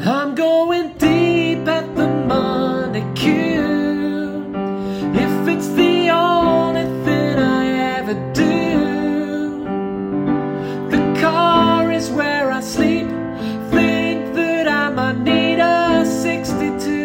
I'm going deep at the Monday Q. If it's the only thing I ever do, the car is where I sleep. Think that I might need a 62.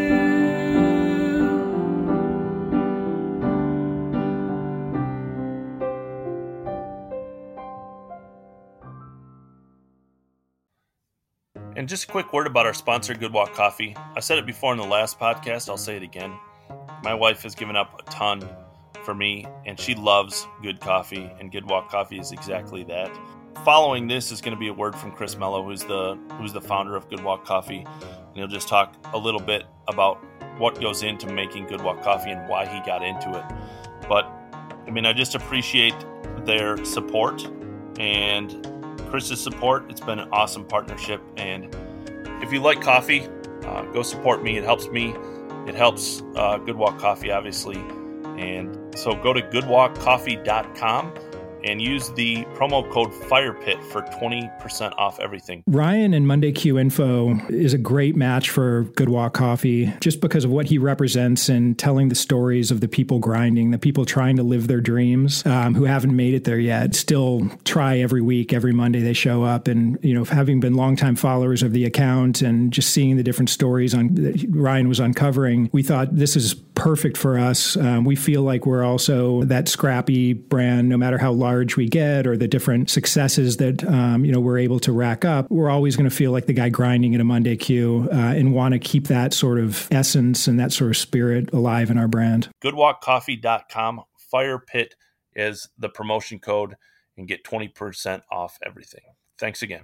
And just a quick word about our sponsor, Good Walk Coffee. I said it before in the last podcast. I'll say it again. My wife has given up a ton for me, and she loves good coffee, and Good Walk Coffee is exactly that. Following this is going to be a word from Chris Mello, who's the founder of Good Walk Coffee, and he'll just talk a little bit about what goes into making Good Walk Coffee and why he got into it. But, I mean, I just appreciate their support and Chris's support. It's been an awesome partnership, and if you like coffee, go support me. It helps me. It helps Good Walk Coffee, obviously. And so go to goodwalkcoffee.com and use the promo code FIREPIT for 20% off everything. Ryan and Monday Q Info is a great match for Good Walk Coffee just because of what he represents and telling the stories of the people grinding, the people trying to live their dreams, who haven't made it there yet, still try every week, every Monday they show up. And, you know, having been longtime followers of the account and just seeing the different stories that Ryan was uncovering, we thought this is perfect for us. We feel like we're also that scrappy brand, no matter how large we get or the different successes that, we're able to rack up. We're always going to feel like the guy grinding at a Monday Q and want to keep that sort of essence and that sort of spirit alive in our brand. Goodwalkcoffee.com, FIREPIT is the promotion code, and get 20% off everything. Thanks again.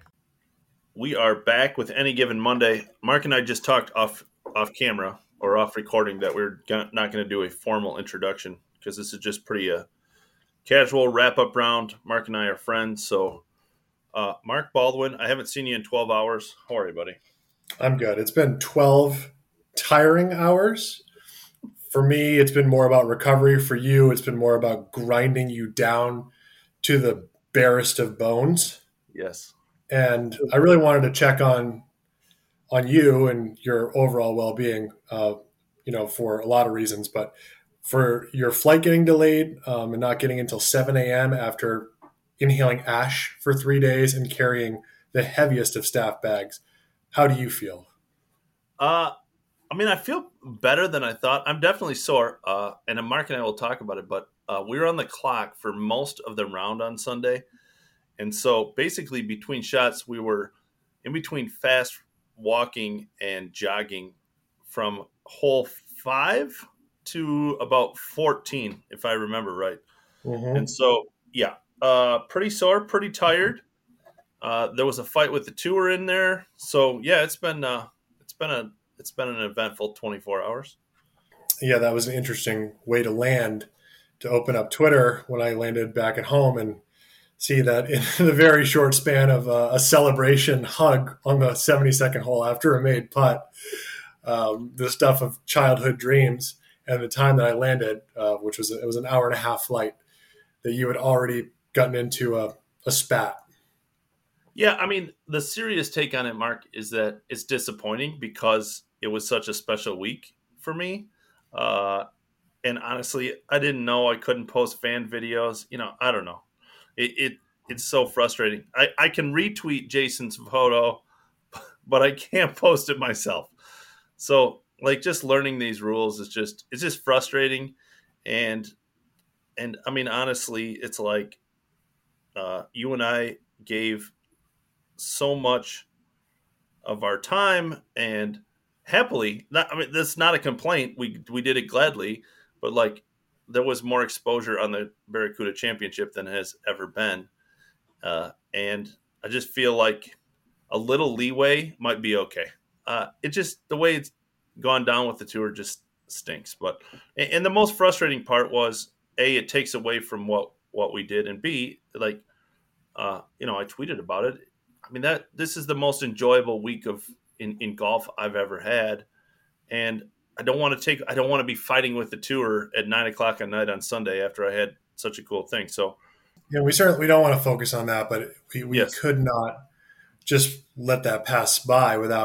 We are back with Any Given Monday. Mark and I just talked off camera or off recording that we're not going to do a formal introduction because this is just pretty casual wrap-up round. Mark and I are friends. So, Mark Baldwin, I haven't seen you in 12 hours. How are you, buddy? I'm good. It's been 12 tiring hours. For me, it's been more about recovery. For you, it's been more about grinding you down to the barest of bones. Yes. And I really wanted to check on you and your overall well-being, for a lot of reasons. But for your flight getting delayed and not getting until 7 a.m. after inhaling ash for 3 days and carrying the heaviest of staff bags, how do you feel? I feel better than I thought. I'm definitely sore, and Mark and I will talk about it, but we were on the clock for most of the round on Sunday. And so basically between shots, we were in between fast walking and jogging from hole 5 to about 14, if I remember right. Mm-hmm. And so, yeah, pretty sore, pretty tired. There was a fight with the tour in there. So yeah, it's been an eventful 24 hours. Yeah, that was an interesting way to land, to open up Twitter when I landed back at home and see that in the very short span of a celebration hug on the 72nd hole after a made putt, the stuff of childhood dreams, and the time that I landed, it was an hour and a half flight, that you had already gotten into a spat. Yeah, I mean, the serious take on it, Mark, is that it's disappointing because it was such a special week for me. And honestly, I didn't know I couldn't post fan videos. I don't know. It's so frustrating. I can retweet Jason's photo, but I can't post it myself. So, just learning these rules it's just frustrating. And I mean, honestly, it's like you and I gave so much of our time and happily, that's not a complaint. We did it gladly, but there was more exposure on the Barracuda Championship than has ever been. And I just feel like a little leeway might be okay. It just, the way it's gone down with the tour just stinks. And the most frustrating part was, A, it takes away from what we did, and B, I tweeted about it. I mean, this is the most enjoyable week in golf I've ever had. And I don't want to be fighting with the tour at 9:00 at night on Sunday after I had such a cool thing. So, yeah, we don't want to focus on that, but we yes. could not just let that pass by without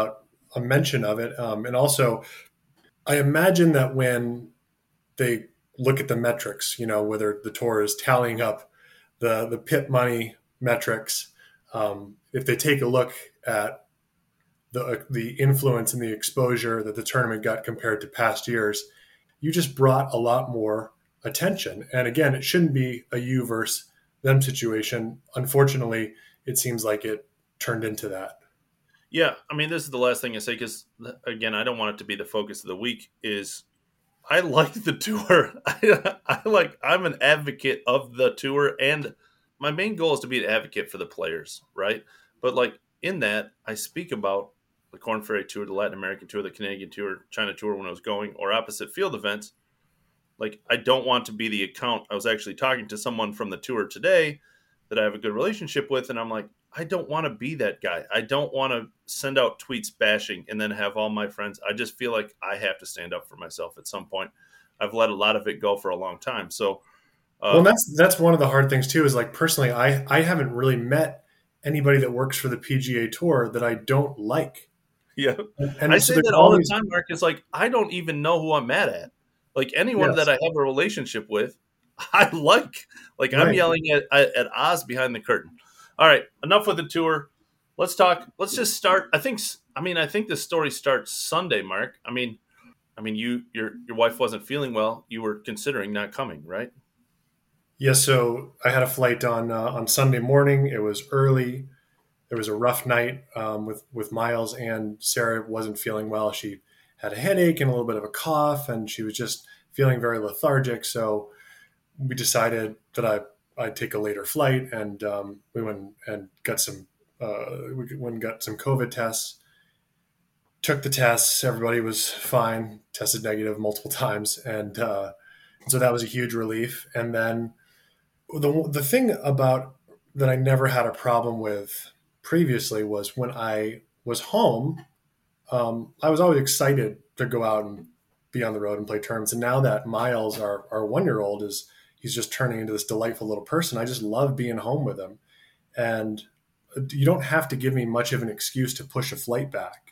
a mention of it. And also, I imagine that when they look at the metrics, whether the tour is tallying up the pit money metrics, if they take a look at the influence and the exposure that the tournament got compared to past years, you just brought a lot more attention. And again, it shouldn't be a you versus them situation. Unfortunately, it seems like it turned into that. Yeah, I mean, this is the last thing I say because, again, I don't want it to be the focus of the week. Is I like the tour. I'm an advocate of the tour, and my main goal is to be an advocate for the players, right? But like in that, I speak about the Korn Ferry Tour, the Latin American Tour, the Canadian Tour, China Tour when I was going, or opposite field events. Like, I don't want to be the account. I was actually talking to someone from the tour today that I have a good relationship with, and I'm like, I don't want to be that guy. I don't want to send out tweets bashing and then have all my friends. I just feel like I have to stand up for myself at some point. I've let a lot of it go for a long time. So, well, that's one of the hard things too, is like personally, I haven't really met anybody that works for the PGA Tour that I don't like. Yeah. And I say that all the time, Mark. It's like, I don't even know who I'm mad at. Like anyone that I have a relationship with, I like. Like I'm yelling at Oz behind the curtain. All right, enough with the tour. Let's talk. Let's just start. I think the story starts Sunday, Mark. I mean, your wife wasn't feeling well. You were considering not coming, right? Yeah. So I had a flight on Sunday morning. It was early. There was a rough night with Miles, and Sarah wasn't feeling well. She had a headache and a little bit of a cough, and she was just feeling very lethargic. So we decided that I'd take a later flight, and we went and got some COVID tests. Took the tests, everybody was fine. Tested negative multiple times, and so that was a huge relief. And then the thing about that I never had a problem with previously was when I was home. I was always excited to go out and be on the road and play tournaments. And now that Miles, our 1-year-old, he's just turning into this delightful little person, I just love being home with him. And you don't have to give me much of an excuse to push a flight back.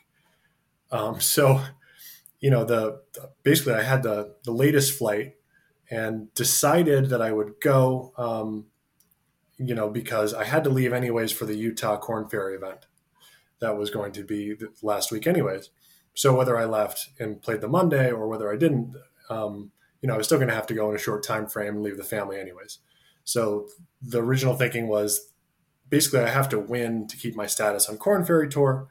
So, basically I had the latest flight and decided that I would go, because I had to leave anyways for the Utah Korn Ferry event. That was going to be last week anyways. So whether I left and played the Monday or whether I didn't, I was still going to have to go in a short time frame and leave the family anyways. So the original thinking was basically I have to win to keep my status on Korn Ferry Tour.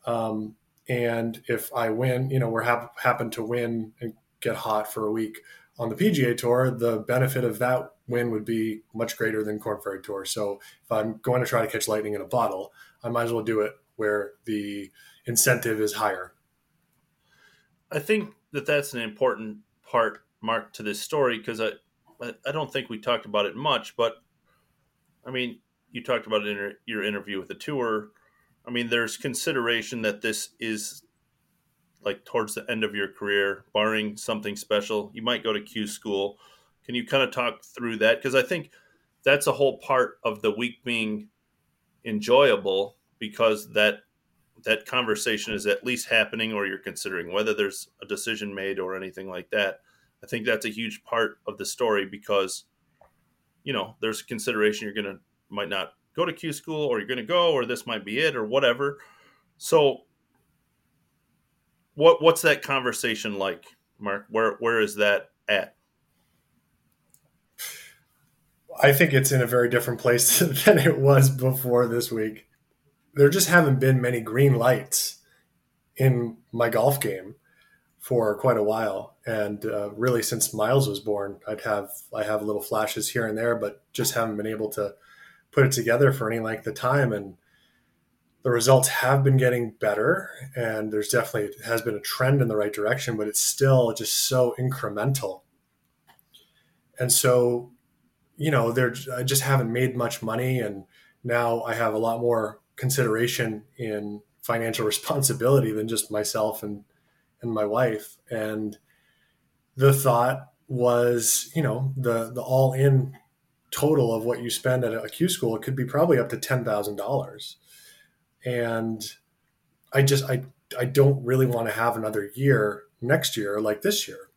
And if I win, we're happen to win and get hot for a week on the PGA Tour, the benefit of that win would be much greater than Korn Ferry Tour. So if I'm going to try to catch lightning in a bottle, I might as well do it where the incentive is higher. I think that's an important part, Mark, to this story, because I don't think we talked about it much, but I mean, you talked about it in your interview with the tour. I mean, there's consideration that this is like towards the end of your career, barring something special. You might go to Q school. Can you kind of talk through that? Because I think that's a whole part of the week being enjoyable, because that conversation is at least happening, or you're considering whether there's a decision made or anything like that. I think that's a huge part of the story, because, there's a consideration might not go to Q school, or you're going to go, or this might be it, or whatever. So what's that conversation like, Mark? Where is that at? I think it's in a very different place than it was before this week. There just haven't been many green lights in my golf game for quite a while. And really since Miles was born, I have little flashes here and there, but just haven't been able to put it together for any length of time. And the results have been getting better, and there's definitely has been a trend in the right direction, but it's still just so incremental. And so, I just haven't made much money, and now I have a lot more consideration in financial responsibility than just myself and my wife. And the thought was, the all-in total of what you spend at a Q school, it could be probably up to $10,000. And I I don't really want to have another year next year like this year.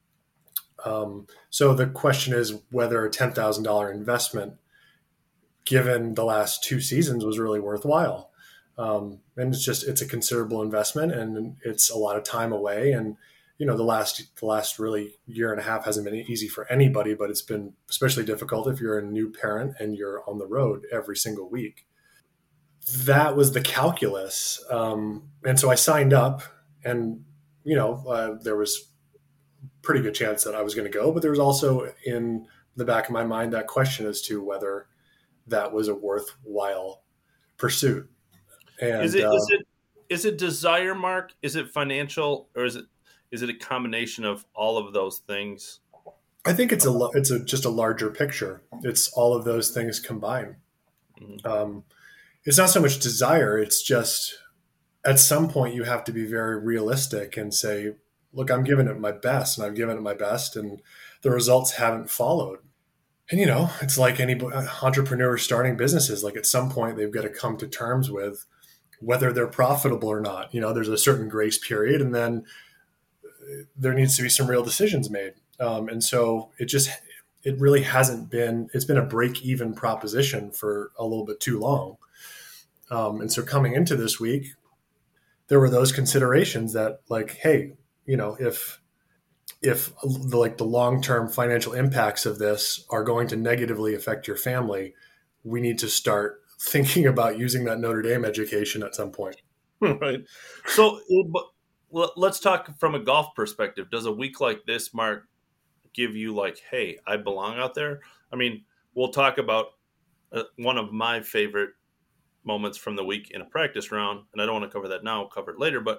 So the question is whether a $10,000 investment, given the last 2 seasons, was really worthwhile. And it's a considerable investment, and it's a lot of time away. And, the last really year and a half hasn't been easy for anybody, but it's been especially difficult if you're a new parent and you're on the road every single week. That was the calculus. And so I signed up, and, there was pretty good chance that I was going to go, but there was also in the back of my mind that question as to whether that was a worthwhile pursuit. And is it desire, Mark? Is it financial, or is it a combination of all of those things? I think it's just a larger picture. It's all of those things combined. Mm-hmm. It's not so much desire. It's just at some point you have to be very realistic and say, look, I'm giving it my best, and I've given it my best, and the results haven't followed. And, it's like any entrepreneur starting businesses. Like at some point they've got to come to terms with whether they're profitable or not. There's a certain grace period, and then there needs to be some real decisions made. And so it really hasn't been, it's been a break-even proposition for a little bit too long. And so coming into this week, there were those considerations that, like, hey, if the long-term financial impacts of this are going to negatively affect your family, we need to start thinking about using that Notre Dame education at some point. Right. So let's talk from a golf perspective. Does a week like this, Mark, give you like, hey, I belong out there? I mean, we'll talk about one of my favorite moments from the week in a practice round, and I don't want to cover that now, I'll cover it later, but,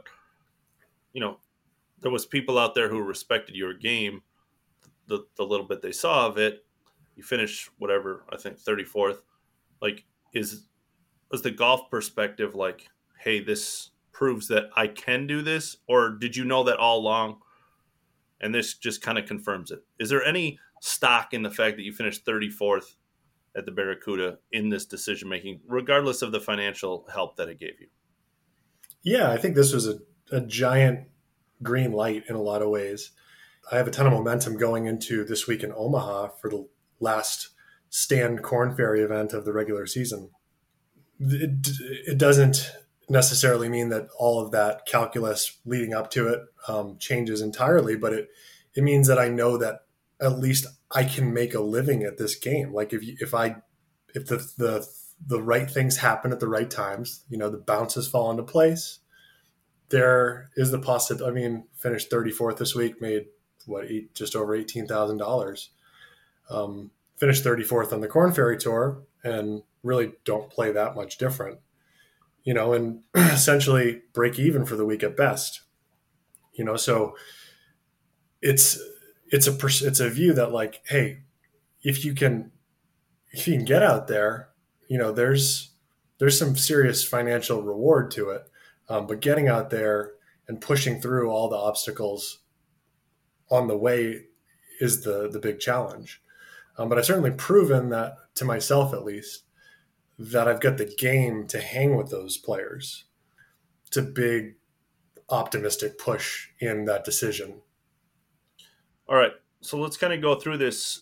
there was people out there who respected your game, the little bit they saw of it. You finished whatever, I think 34th. Like, was the golf perspective like, hey, this proves that I can do this? Or did you know that all along and this just kind of confirms it? Is there any stock in the fact that you finished 34th at the Barracuda in this decision-making, regardless of the financial help that it gave you? Yeah, I think this was a giant green light in a lot of ways. I have a ton of momentum going into this week in Omaha for the last Stand Corn Ferry event of the regular season. It doesn't necessarily mean that all of that calculus leading up to it changes entirely, but it means that I know that at least I can make a living at this game. Like if the right things happen at the right times, the bounces fall into place, there is the possibility. I mean, finished 34th this week, made just over $18,000. Finished 34th on the Corn Ferry Tour, and really don't play that much different, and essentially break even for the week at best. So it's a view that, like, hey, if you can get out there, there's some serious financial reward to it. But getting out there and pushing through all the obstacles on the way is the big challenge. But I've certainly proven that, to myself at least, that I've got the game to hang with those players. It's a big optimistic push in that decision. All right. So let's kind of go through this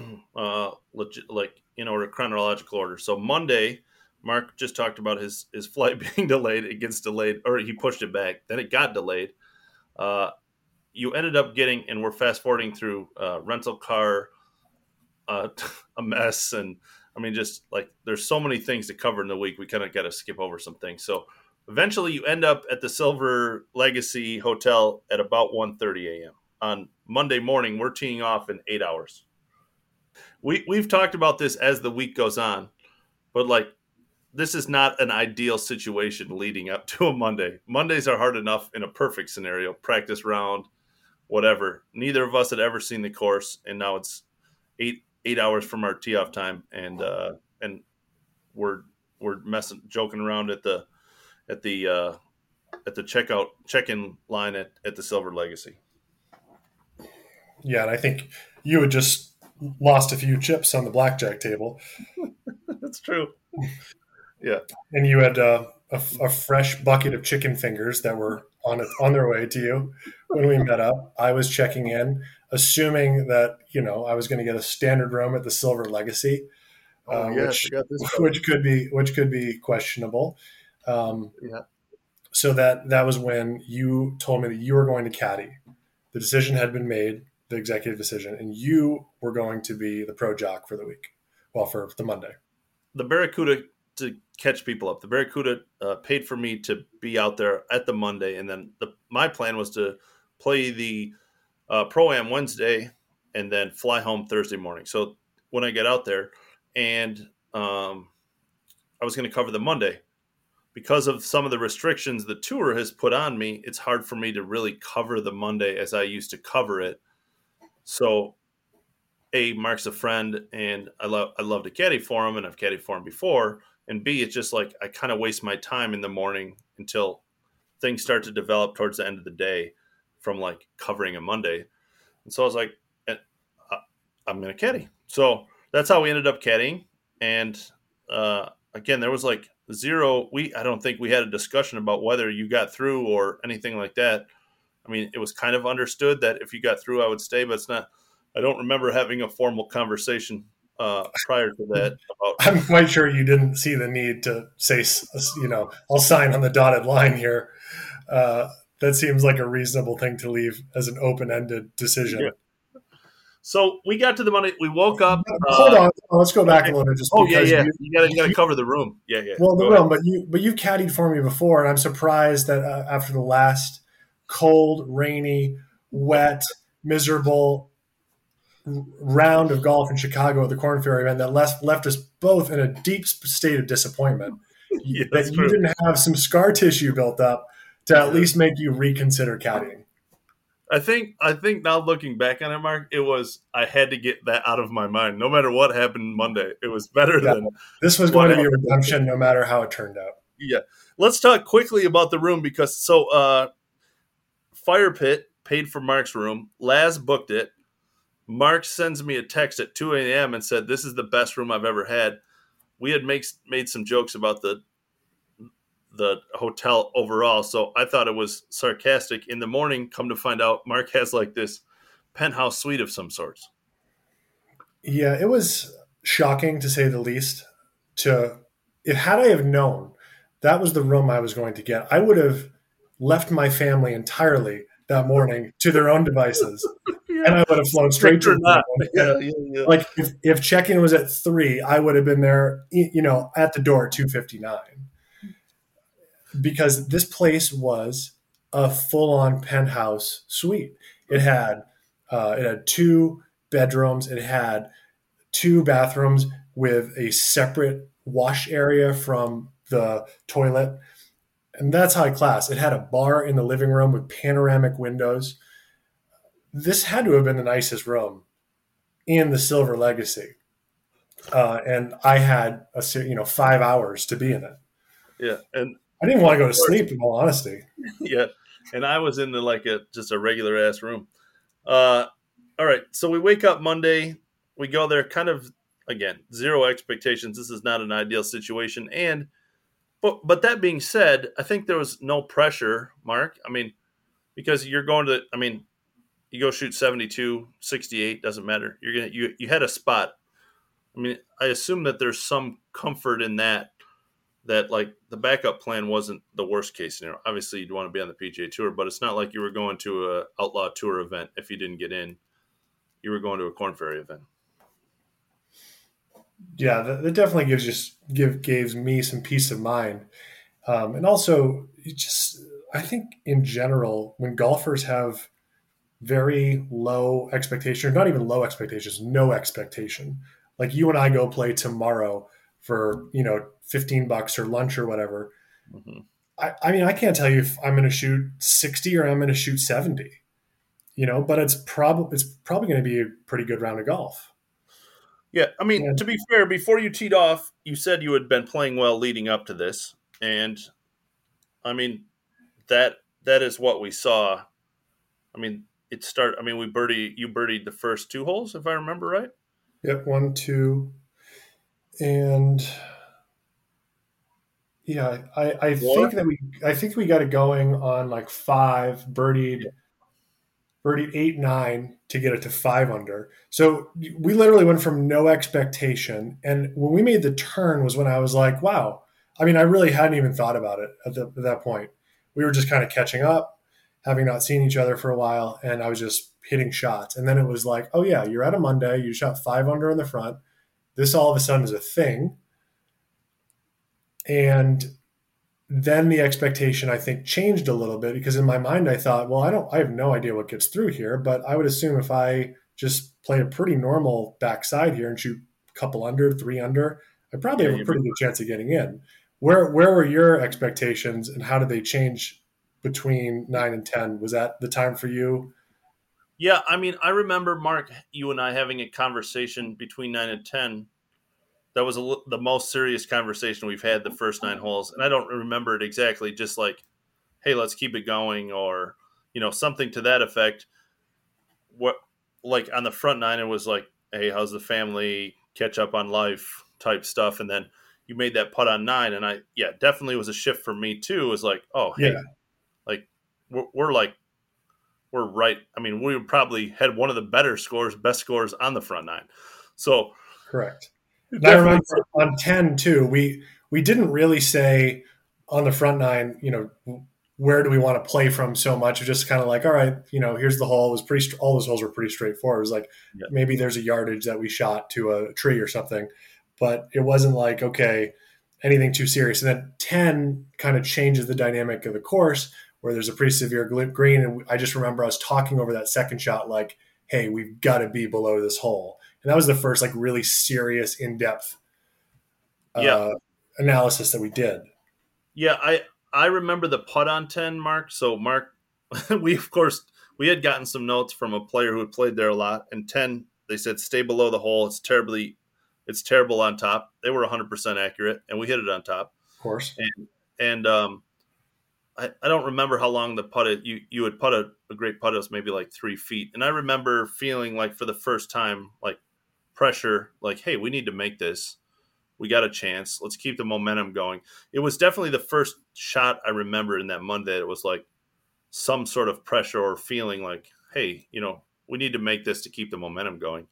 like in order, chronological order. So Monday, Mark just talked about his flight being delayed. It gets delayed, or he pushed it back. Then it got delayed. You ended up getting, and we're fast forwarding through rental car, a mess. And I mean, just like there's so many things to cover in the week. We kind of got to skip over some things. So eventually you end up at the Silver Legacy Hotel at about 1:30 a.m. On Monday morning. We're teeing off in 8 hours. We've talked about this as the week goes on, but like, this is not an ideal situation leading up to a Monday. Mondays are hard enough in a perfect scenario, practice round, whatever. Neither of us had ever seen the course, and now it's eight hours from our tee off time, and we're joking around at the check-in line at the Silver Legacy. Yeah, and I think you had just lost a few chips on the blackjack table. That's true. Yeah. And you had a fresh bucket of chicken fingers that were on their way to you when we met up. I was checking in, assuming that I was going to get a standard room at the Silver Legacy, which could be questionable. Yeah. So that was when you told me that you were going to caddy. The decision had been made, the executive decision, and you were going to be the pro jock for the week. Well, for the Monday. The Barracuda, to catch people up, the Barracuda paid for me to be out there at the Monday, and then my plan was to play the Pro-Am Wednesday and then fly home Thursday morning. So when I get out there, and I was going to cover the Monday. Because of some of the restrictions the tour has put on me, it's hard for me to really cover the Monday as I used to cover it. So, A, Mark's a friend, and I love to caddy for him, and I've caddied for him before. And B, it's just like I kind of waste my time in the morning until things start to develop towards the end of the day from like covering a Monday. And so I was like, I'm going to caddy. So that's how we ended up caddying. And again, there was like zero. I don't think we had a discussion about whether you got through or anything like that. I mean, it was kind of understood that if you got through, I would stay, but it's not. I don't remember having a formal conversation prior to that. I'm quite sure you didn't see the need to say, I'll sign on the dotted line here. That seems like a reasonable thing to leave as an open-ended decision. Yeah. So we got to the Monday. We woke up. Hold on. Let's go back a little bit. You got to cover the room. Yeah. Well, the room, but you've caddied for me before, and I'm surprised that after the last cold, rainy, wet, miserable round of golf in Chicago at the Korn Ferry event that left us both in a deep state of disappointment. Yeah, that you didn't have some scar tissue built up to at least make you reconsider caddying. I think now looking back on it, Mark, it was I had to get that out of my mind. No matter what happened Monday, it was better than this was going to be a redemption, no matter how it turned out. Yeah, let's talk quickly about the room because Fire Pit paid for Mark's room. Laz booked it. Mark sends me a text at 2 a.m. and said, "This is the best room I've ever had." We had made some jokes about the hotel overall, so I thought it was sarcastic. In the morning, come to find out, Mark has like this penthouse suite of some sorts. Yeah, it was shocking to say the least. Had I have known that was the room I was going to get, I would have left my family entirely that morning to their own devices, and I would have flown straight to the Yeah. Like if check-in was at 3, I would have been there, at the door at 2:59. Because this place was a full-on penthouse suite. It had 2 bedrooms. It had 2 bathrooms with a separate wash area from the toilet. And that's high class. It had a bar in the living room with panoramic windows. This had to have been the nicest room in the Silver Legacy. And I had 5 hours to be in it. Yeah, and I didn't want to go to sleep, in all honesty. Yeah, and I was in just a regular ass room. All right, so we wake up Monday. We go there, kind of again, zero expectations. This is not an ideal situation, but that being said, I think there was no pressure, Mark. I mean, because you're going to, you go shoot 72, 68, doesn't matter. You had a spot. I mean, I assume that there's some comfort in that like the backup plan wasn't the worst case scenario. Obviously, you'd want to be on the PGA Tour, but it's not like you were going to a Outlaw Tour event if you didn't get in. You were going to a Korn Ferry event. Yeah, that definitely gives me some peace of mind. And also, I think in general, when golfers have very low expectations, not even low expectations, no expectation, like you and I go play tomorrow for, $15 or lunch or whatever. Mm-hmm. I can't tell you if I'm going to shoot 60 or I'm going to shoot 70, but it's probably going to be a pretty good round of golf. Yeah. To be fair, before you teed off, you said you had been playing well leading up to this. And that is what we saw. You birdied the first 2 holes, if I remember right. Yep. 1, 2. And Yeah, I Four? think we got it going on like five, birdied 8, 9 to get it to 5 under. So we literally went from no expectation. And when we made the turn was when I was like, wow. I mean, I really hadn't even thought about it at that point. We were just kind of catching up, having not seen each other for a while. And I was just hitting shots. And then it was like, oh, yeah, you're at a Monday. You shot 5 under in the front. This all of a sudden is a thing. And then the expectation I think changed a little bit because in my mind I thought, well, I have no idea what gets through here, but I would assume if I just play a pretty normal backside here and shoot a couple under, 3 under, I probably Yeah, have a pretty good chance of getting in. Where were your expectations and how did they change between 9 and 10? Was that the time for you? yeah. I mean, I remember Mark, you and I having a conversation between 9 and 10. That was the most serious conversation we've had the first 9 holes, and I don't remember it exactly. Just like, hey, let's keep it going, or something to that effect. What, like on the front nine, it was like, hey, how's the family? Catch up on life type stuff, and then you made that putt on 9, and definitely was a shift for me too. It was like, oh, hey, Yeah, like we're right. I mean, we probably had one of the best scores on the front 9. So correct. And I definitely, remember on 10 too, we didn't really say on the front nine, where do we want to play from so much? It was just kind of like, all right, here's the hole. It was all those holes were pretty straightforward. It was like yeah, maybe there's a yardage that we shot to a tree or something, but it wasn't like, okay, anything too serious. And then 10 kind of changes the dynamic of the course where there's a pretty severe green. And I just remember us talking over that second shot, like, hey, we've got to be below this hole. And that was the first like really serious in-depth yeah, uh, analysis that we did. yeah. I remember the putt on 10, Mark. So Mark, of course we had gotten some notes from a player who had played there a lot. And 10, they said stay below the hole. It's terrible on top. They were 100% accurate, and we hit it on top. Of course. And I don't remember how long the putt you had put a great putt. It was maybe like 3 feet, and I remember feeling like for the first time like pressure, like, hey, we need to make this. We got a chance. Let's keep the momentum going. It was definitely the first shot I remember in that Monday. It was like some sort of pressure or feeling like, hey, we need to make this to keep the momentum going.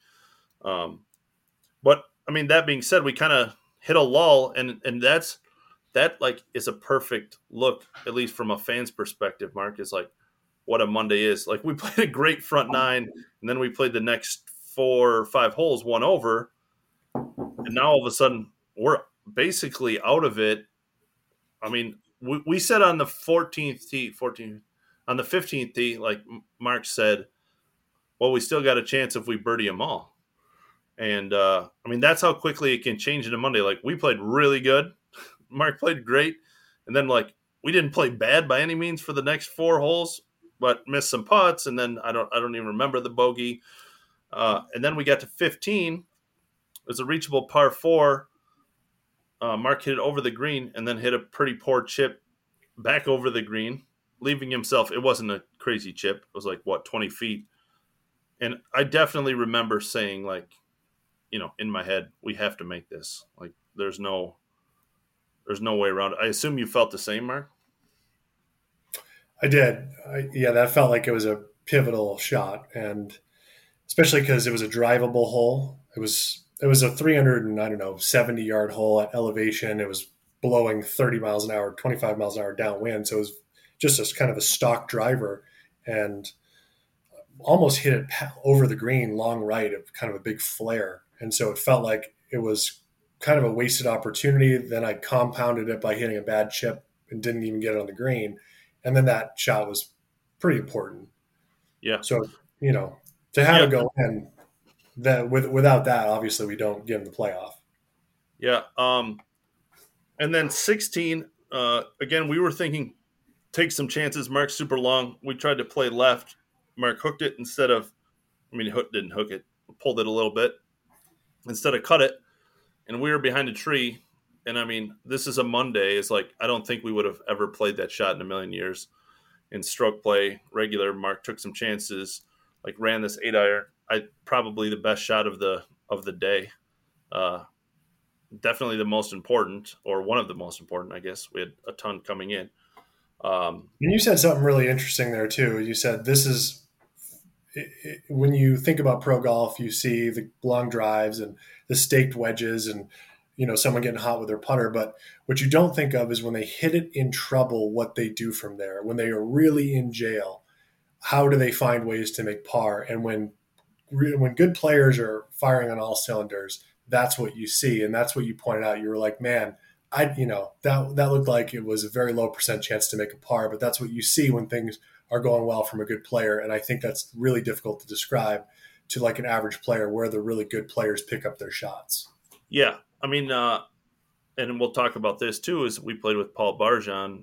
But I mean, that being said, we kind of hit a lull, and that like is a perfect look, at least from a fan's perspective. Mark, is like what a Monday is. Like we played a great front 9, and then we played the next 4 or 5 holes, one over, and now all of a sudden we're basically out of it. I mean, we said on the 14th on the 15th tee, like Mark said, well, we still got a chance if we birdie them all. And I mean, that's how quickly it can change in a Monday. Like we played really good. Mark played great. And then like we didn't play bad by any means for the next 4 holes, but missed some putts. And then I don't even remember the bogey. And then we got to 15. It was a reachable par 4. Mark hit it over the green and then hit a pretty poor chip back over the green, leaving himself. It wasn't a crazy chip. It was like, 20 feet. And I definitely remember saying, like, in my head, we have to make this. Like, there's no way around it. I assume you felt the same, Mark? I did. Yeah, that felt like it was a pivotal shot, and especially because it was a drivable hole. It was a 300 and I don't know 70-yard hole at elevation. It was blowing 30 miles an hour, 25 miles an hour downwind. So it was just a kind of a stock driver, and almost hit it over the green, long right, kind of a big flare. And so it felt like it was kind of a wasted opportunity. Then I compounded it by hitting a bad chip and didn't even get it on the green. And then that shot was pretty important. Yeah. So, to have it go in, that without that, obviously we don't get in the playoff. Yeah. And then 16, again, we were thinking take some chances. Mark's super long. We tried to play left. Mark hooked it instead of, didn't hook it, pulled it a little bit instead of cut it. And we were behind a tree. And I mean, this is a Monday. It's like, I don't think we would have ever played that shot in a million years. In stroke play, regular, Mark took some chances, like ran this 8-iron. Probably the best shot of the day. definitely the most important, or one of the most important, I guess. We had a ton coming in. And you said something really interesting there too. You said this is when you think about pro golf, you see the long drives and the staked wedges and someone getting hot with their putter. But what you don't think of is when they hit it in trouble, what they do from there. When they are really in jail, how do they find ways to make par? And when good players are firing on all cylinders, that's what you see, and that's what you pointed out. You were like, man, that looked like it was a very low % chance to make a par, but that's what you see when things are going well from a good player. And I think that's really difficult to describe to like an average player, where the really good players pick up their shots. Yeah. I mean, and we'll talk about this too, is we played with Paul Barjon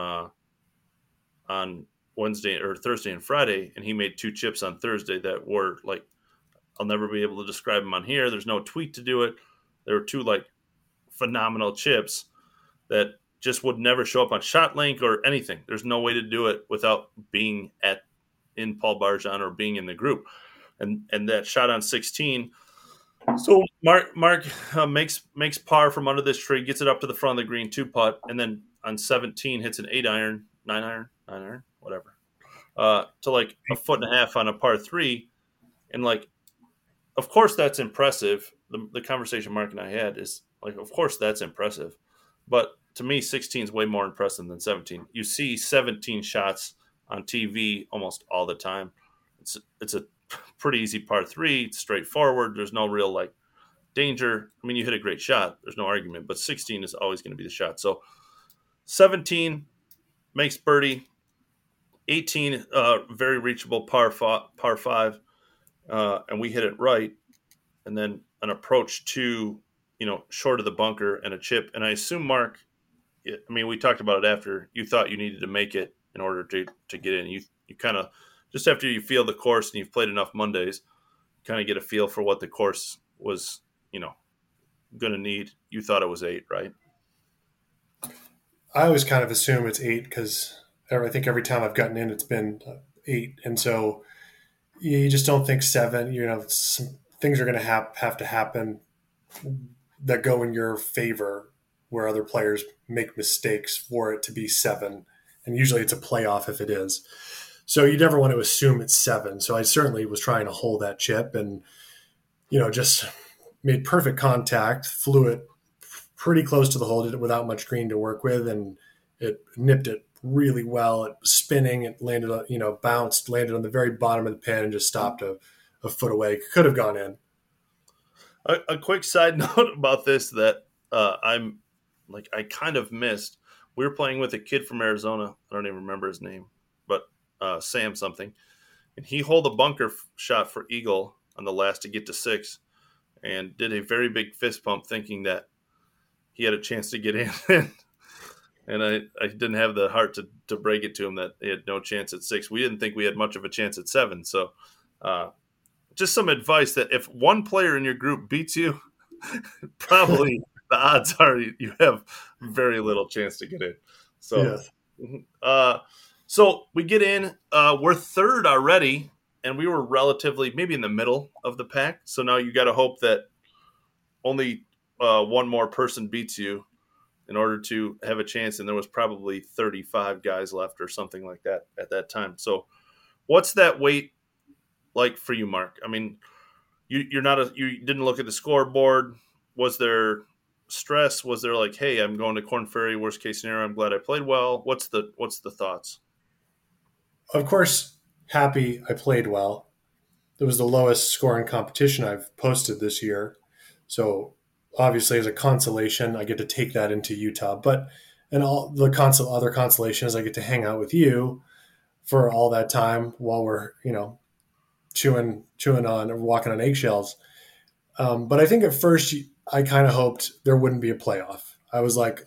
on Wednesday or Thursday and Friday, and he made 2 chips on Thursday that were like, I'll never be able to describe them on here. There's no tweet to do it. There were 2 like phenomenal chips that just would never show up on ShotLink or anything. There's no way to do it without being in Paul Barjon or being in the group. And that shot on 16. So Mark makes par from under this tree, gets it up to the front of the green, 2-putt, and then on 17 hits an 8-iron, 9-iron, whatever, to like a 1.5 foot on a par 3. And like, of course that's impressive. The conversation Mark and I had is like, of course that's impressive. But to me, 16 is way more impressive than 17. You see 17 shots on TV almost all the time. It's a pretty easy par 3. It's straightforward. There's no real like danger. I mean, you hit a great shot. There's no argument. But 16 is always going to be the shot. So 17 makes birdie. 18, very reachable par 5. And we hit it right. And then an approach to, short of the bunker and a chip. And I assume, Mark, I mean, we talked about it after, you thought you needed to make it in order to get in. You kind of, just after you feel the course and you've played enough Mondays, kind of get a feel for what the course was, going to need. You thought it was 8, right? I always kind of assume it's 8 because I think every time I've gotten in, it's been 8. And so you just don't think 7. Some things are going to have to happen that go in your favor where other players make mistakes for it to be 7. And usually it's a playoff if it is. So you never want to assume it's 7. So I certainly was trying to hold that chip and, just made perfect contact, flew it pretty close to the hole, did it without much green to work with, and it nipped it really well. It was spinning, it landed, bounced, landed on the very bottom of the pin and just stopped a foot away. Could have gone in. A quick side note about this that I kind of missed. We were playing with a kid from Arizona. I don't even remember his name, but Sam something. And he holed a bunker shot for eagle on the last to get to 6 and did a very big fist pump thinking that he had a chance to get in. And I didn't have the heart to break it to him that he had no chance at 6. We didn't think we had much of a chance at 7. So just some advice that if one player in your group beats you, probably the odds are you have very little chance to get in. So, yes. So we get in, we're 3rd already, and we were relatively maybe in the middle of the pack. So now you got to hope that only one more person beats you in order to have a chance. And there was probably 35 guys left or something like that at that time. So what's that weight like for you, Mark? I mean, you didn't look at the scoreboard. Was there stress? Was there like, hey, I'm going to Korn Ferry, worst case scenario, I'm glad I played well? What's the thoughts? Of course, happy I played well. It was the lowest scoring competition I've posted this year. So obviously as a consolation, I get to take that into Utah. And all the other consolation is I get to hang out with you for all that time while we're, chewing on or walking on eggshells. But I think at first I kind of hoped there wouldn't be a playoff. I was like,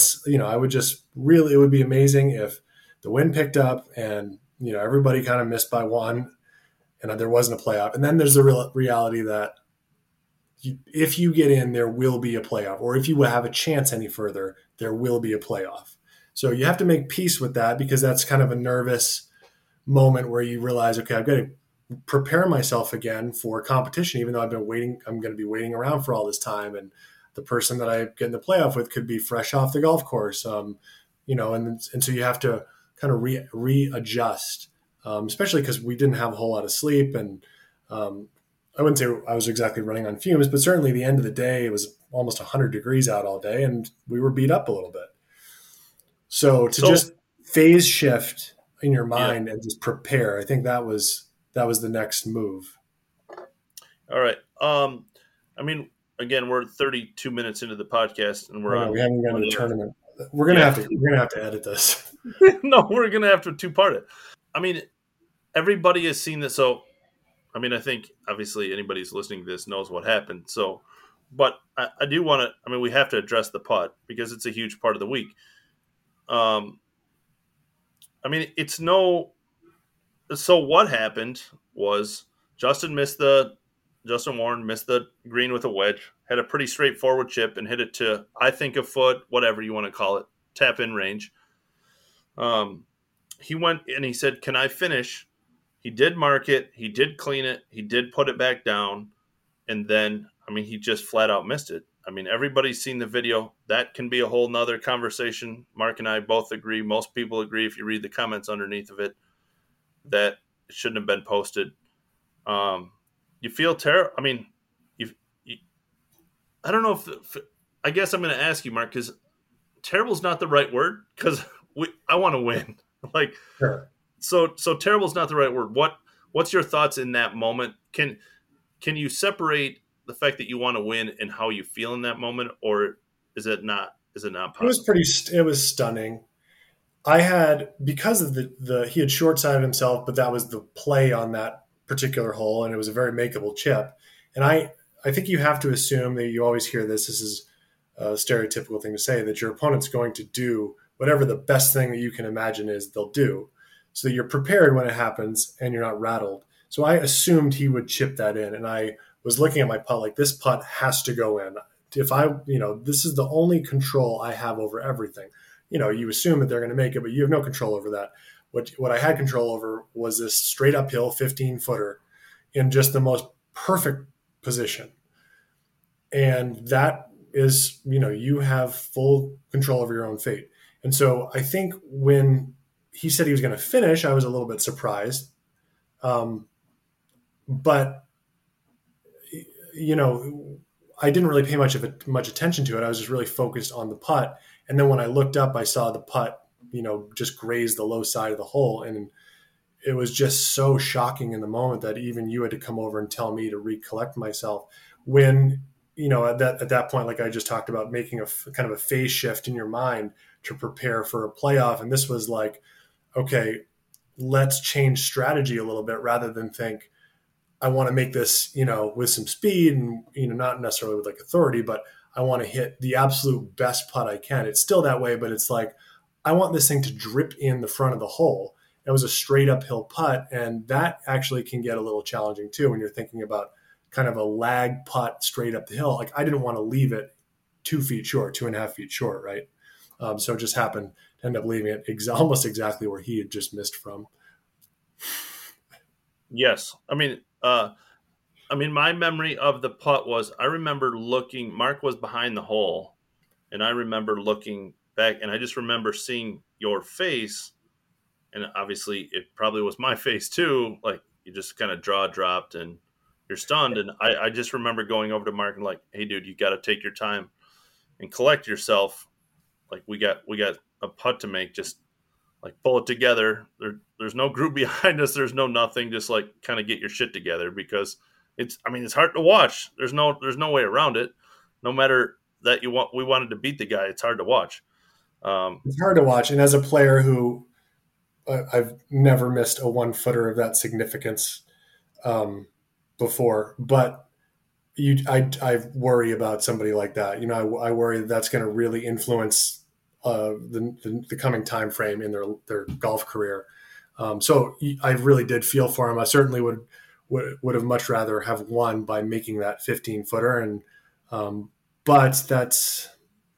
it would be amazing if the wind picked up and, everybody kind of missed by 1 and there wasn't a playoff. And then there's the reality that if you get in, there will be a playoff, or if you have a chance any further, there will be a playoff. So you have to make peace with that, because that's kind of a nervous moment where you realize, okay, I've got to prepare myself again for competition, even though I'm going to be waiting around for all this time. And The person that I get in the playoff with could be fresh off the golf course, and so you have to kind of readjust, especially because we didn't have a whole lot of sleep. And I wouldn't say I was exactly running on fumes, but certainly the end of the day, it was almost 100 degrees out all day, and we were beat up a little bit. So just phase shift in your mind and just prepare, I think that was the next move. All right. I mean, again, we're 32 minutes into the podcast, and we haven't gotten to the tournament. We're gonna have to edit this. No, we're gonna have to two-part it. I mean, everybody has seen this. So, I mean, I think obviously anybody who's listening to this knows what happened. So, but I do want to. I mean, we have to address the putt because it's a huge part of the week. I mean, it's no. So what happened was Justin Warren missed the green with a wedge, had a pretty straightforward chip and hit it to, I think, a foot, whatever you want to call it, tap in range. He went and he said, "Can I finish?" He did mark it. He did clean it. He did put it back down. And then, I mean, he just flat out missed it. I mean, everybody's seen the video. That can be a whole nother conversation. Mark and I both agree. Most people agree, if you read the comments underneath of it, that it shouldn't have been posted. You feel terrible. I mean, I don't know if I guess I'm going to ask you, Mark, because terrible is not the right word, because I want to win. Like, sure. So terrible is not the right word. What's your thoughts in that moment? Can you separate the fact that you want to win and how you feel in that moment, or is it not possible? It was stunning. I had, because of he had short-sided himself, but that was the play on that particular hole, and it was a very makeable chip. And I think you have to assume that, you always hear this is a stereotypical thing to say, that your opponent's going to do whatever the best thing that you can imagine is they'll do, so that you're prepared when it happens and you're not rattled. So I assumed he would chip that in, and I was looking at my putt like, this putt has to go in. If this is the only control I have over everything. You assume that they're going to make it, but you have no control over that. What I had control over was this straight uphill 15-footer in just the most perfect position. And that is, you have full control over your own fate. And so I think when he said he was going to finish, I was a little bit surprised. But, I didn't really pay much attention to it. I was just really focused on the putt. And then when I looked up, I saw the putt, just graze the low side of the hole. And it was just so shocking in the moment that even you had to come over and tell me to recollect myself when, at that point, like I just talked about, making a kind of a phase shift in your mind to prepare for a playoff. And this was like, okay, let's change strategy a little bit, rather than think, I want to make this, with some speed and, not necessarily with like authority, but I want to hit the absolute best putt I can. It's still that way, but it's like, I want this thing to drip in the front of the hole. It was a straight uphill putt, and that actually can get a little challenging too when you're thinking about kind of a lag putt straight up the hill. Like, I didn't want to leave it 2.5 feet short, right? So it just happened to end up leaving it almost exactly where he had just missed from. Yes. I mean, my memory of the putt was, I remember looking, Mark was behind the hole, and I remember looking back, and I just remember seeing your face, and obviously it probably was my face too, like you just kind of jaw dropped and you're stunned. And I just remember going over to Mark and like, hey dude, you got to take your time and collect yourself. Like, we got a putt to make, just like pull it together. There's no group behind us. There's no nothing. Just like kind of get your shit together, because it's hard to watch. There's no way around it. No matter that we wanted to beat the guy, it's hard to watch. It's hard to watch. And as a player who I've never missed a 1-footer of that significance before, but I worry about somebody like that. I worry that's going to really influence the coming time frame in their golf career. So I really did feel for him. I certainly would have much rather have won by making that 15-footer. And but that's,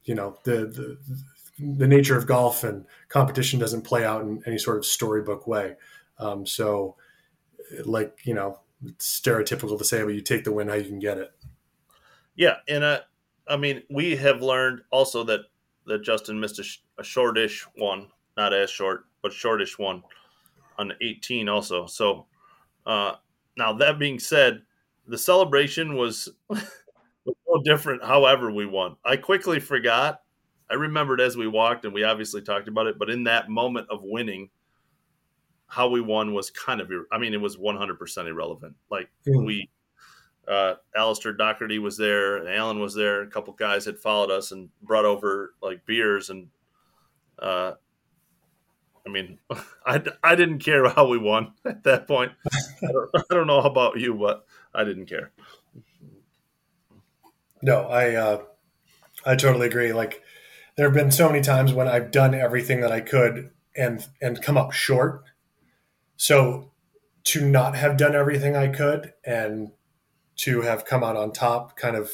the nature of golf, and competition doesn't play out in any sort of storybook way. So like, it's stereotypical to say, but you take the win how you can get it. Yeah. And I mean, we have learned also that Justin missed a shortish one, not as short, but shortish one on 18 also. So now that being said, the celebration was no different. However, we won. I quickly forgot. I remembered as we walked, and we obviously talked about it. But in that moment of winning, how we won was kind of. I mean, it was 100% irrelevant. Like we, Alistair Doherty was there, and Alan was there. A couple guys had followed us and brought over like beers, and I mean, I didn't care how we won at that point. I don't know about you, but I didn't care. No, I totally agree. Like there have been so many times when I've done everything that I could and come up short. So to not have done everything I could and to have come out on top, kind of,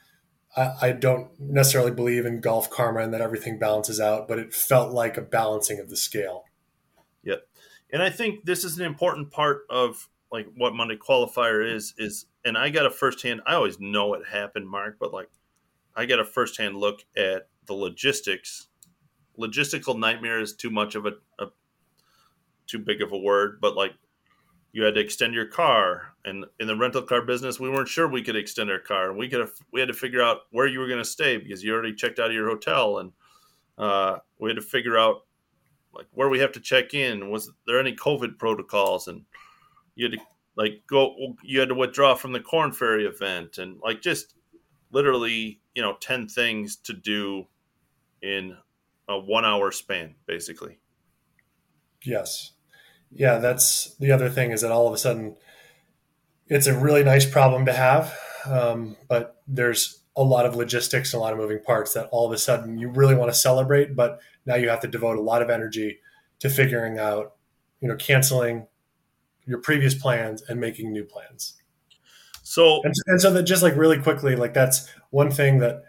I don't necessarily believe in golf karma and that everything balances out, but it felt like a balancing of the scale. Yep. And I think this is an important part of like what Monday qualifier is, and I got a firsthand, I always know it happened, Mark, but like I got a firsthand look at the logistics. Logistical nightmare is too much of a too big of a word, but like you had to extend your car, and in the rental car business, we weren't sure we could extend our car, and we had to figure out where you were going to stay because you already checked out of your hotel, and we had to figure out like where we have to check in. Was there any COVID protocols? And you had to you had to withdraw from the Corn Ferry event, and like just literally, 10 things to do in a 1 hour span, basically. Yes. Yeah. That's the other thing is that all of a sudden it's a really nice problem to have. But there's a lot of logistics and a lot of moving parts that all of a sudden you really want to celebrate, but now you have to devote a lot of energy to figuring out, canceling your previous plans and making new plans. So so that just like really quickly, like that's one thing that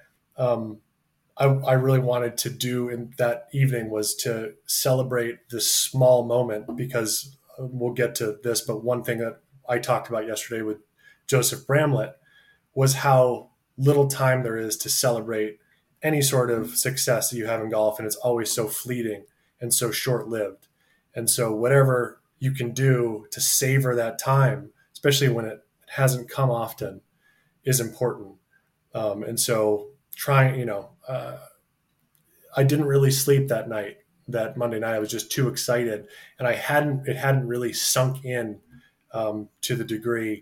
I really wanted to do in that evening was to celebrate this small moment because we'll get to this, but one thing that I talked about yesterday with Joseph Bramlett was how little time there is to celebrate any sort of success that you have in golf. And it's always so fleeting and so short-lived. And so whatever you can do to savor that time, especially when it hasn't come often, is important. And so trying, I didn't really sleep that Monday night. I was just too excited, and it hadn't really sunk in to the degree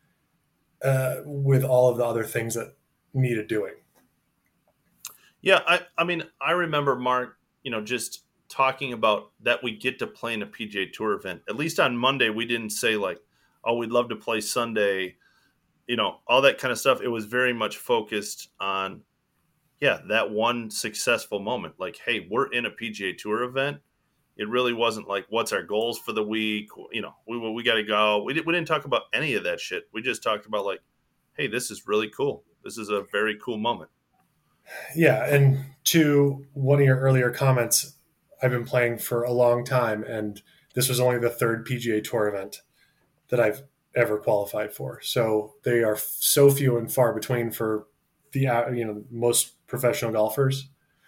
with all of the other things that needed doing. Yeah, I mean, I remember Mark, just talking about that we get to play in a PGA Tour event. At least on Monday, we didn't say like, oh, we'd love to play Sunday, all that kind of stuff. It was very much focused on, that one successful moment. Like, hey, we're in a PGA Tour event. It really wasn't like, what's our goals for the week? We got to go. We didn't talk about any of that shit. We just talked about like, hey, this is really cool. This is a very cool moment. Yeah, and to one of your earlier comments, I've been playing for a long time, and this was only the third PGA Tour event that I've ever qualified for. So they are so few and far between for the most professional golfers.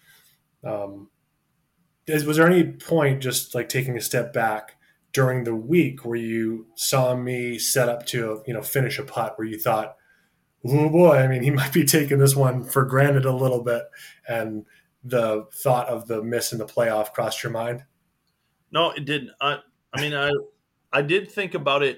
Was there any point, just like taking a step back during the week, where you saw me set up to finish a putt where you thought, oh boy, I mean, he might be taking this one for granted a little bit, and the thought of the miss in the playoff crossed your mind? No, it didn't. I did think about it.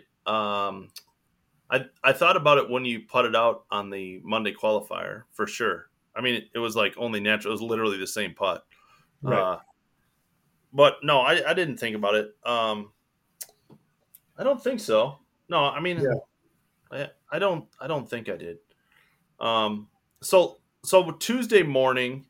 I thought about it when you putted out on the Monday qualifier for sure. I mean, it was like only natural. It was literally the same putt. Right. But no, I didn't think about it. I don't think so. No, I mean, I don't think I did. So Tuesday morning,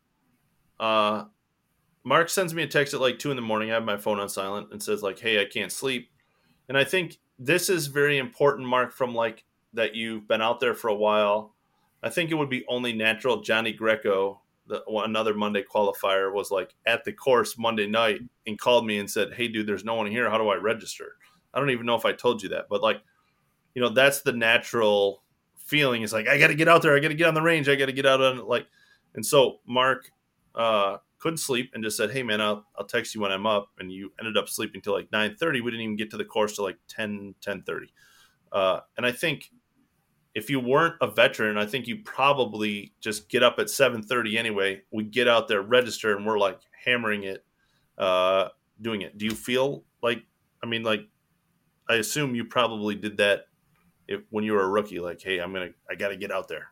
Mark sends me a text at like 2 a.m. I have my phone on silent and says like, hey, I can't sleep. And I think this is very important, Mark, from like that you've been out there for a while. I think it would be only natural. Johnny Greco, another Monday qualifier, was like at the course Monday night and called me and said, hey, dude, there's no one here. How do I register? I don't even know if I told you that, but like, that's the natural feeling is like, I got to get out there. I got to get on the range. I got to get out on like, and so Mark couldn't sleep and just said, hey man, I'll text you when I'm up. And you ended up sleeping till like 9:30. We didn't even get to the course till like 10:30. And I think if you weren't a veteran, I think you probably just get up at 7:30 anyway. We get out there, register, and we're like hammering it, doing it. Do you feel like, I mean, like, I assume you probably did that when you were a rookie, like, hey, I got to get out there.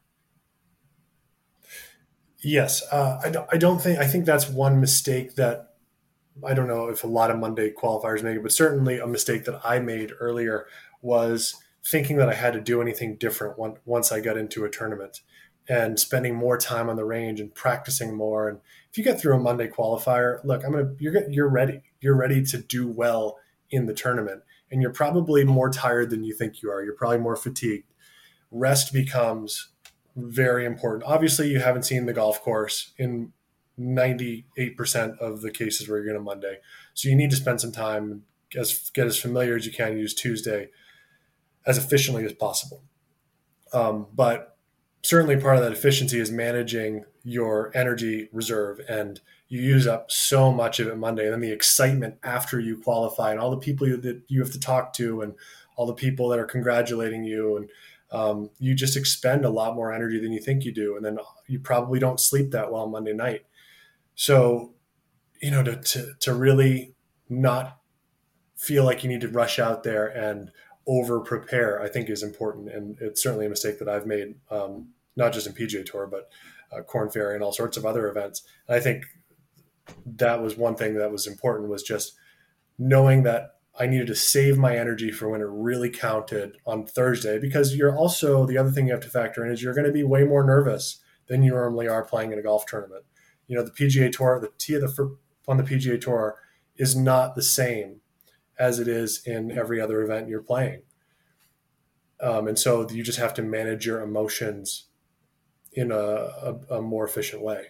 Yes. I think that's one mistake that I don't know if a lot of Monday qualifiers make it, but certainly a mistake that I made earlier was thinking that I had to do anything different once I got into a tournament and spending more time on the range and practicing more. And if you get through a Monday qualifier, look, you're ready. You're ready to do well in the tournament. And you're probably more tired than you think you are. You're probably more fatigued. Rest becomes very important. Obviously, you haven't seen the golf course in 98% of the cases where you're going to Monday. So you need to spend some time, get as familiar as you can, use Tuesday as efficiently as possible. But certainly part of that efficiency is managing your energy reserve, and you use up so much of it Monday. And then the excitement after you qualify and all the people that you have to talk to and all the people that are congratulating you, and you just expend a lot more energy than you think you do. And then you probably don't sleep that well Monday night. So, to really not feel like you need to rush out there and over prepare, I think is important. And it's certainly a mistake that I've made, not just in PGA Tour, but Korn Ferry and all sorts of other events. And I think that was one thing that was important, was just knowing that I needed to save my energy for when it really counted on Thursday, because you're also, the other thing you have to factor in is you're going to be way more nervous than you normally are playing in a golf tournament. The PGA Tour, the tee on the PGA Tour is not the same as it is in every other event you're playing. And so you just have to manage your emotions in a more efficient way.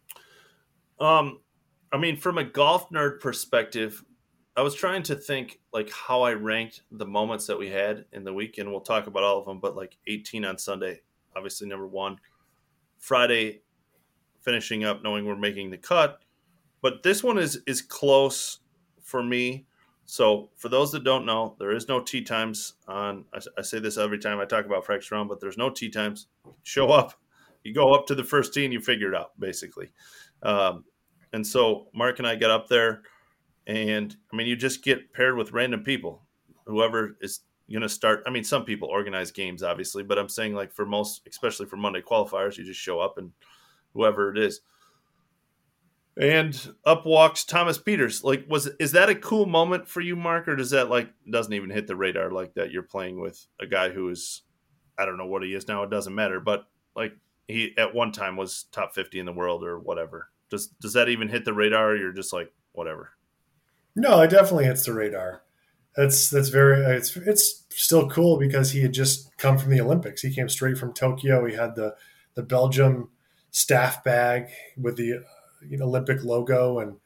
From a golf nerd perspective, I was trying to think like how I ranked the moments that we had in the week, and we'll talk about all of them, but like 18 on Sunday, obviously number one. Friday, finishing up knowing we're making the cut. But this one is close for me. So for those that don't know, there is no tee times on. I say this every time I talk about Fracture Round, but there's no tee times. Show up. You go up to the first tee and you figure it out, basically. And so Mark and I got up there, and you just get paired with random people. Whoever is going to start. Some people organize games, obviously, but I'm saying like for most, especially for Monday qualifiers, you just show up and whoever it is. And up walks Thomas Pieters. Like, is that a cool moment for you, Mark, or does that doesn't even hit the radar like that? You're playing with a guy who is, I don't know what he is now. It doesn't matter, but like he at one time was top 50 in the world or whatever. Does that even hit the radar? Or you're just like whatever. No, it definitely hits the radar. That's very. It's still cool because he had just come from the Olympics. He came straight from Tokyo. He had the Belgium staff bag with the Olympic logo, and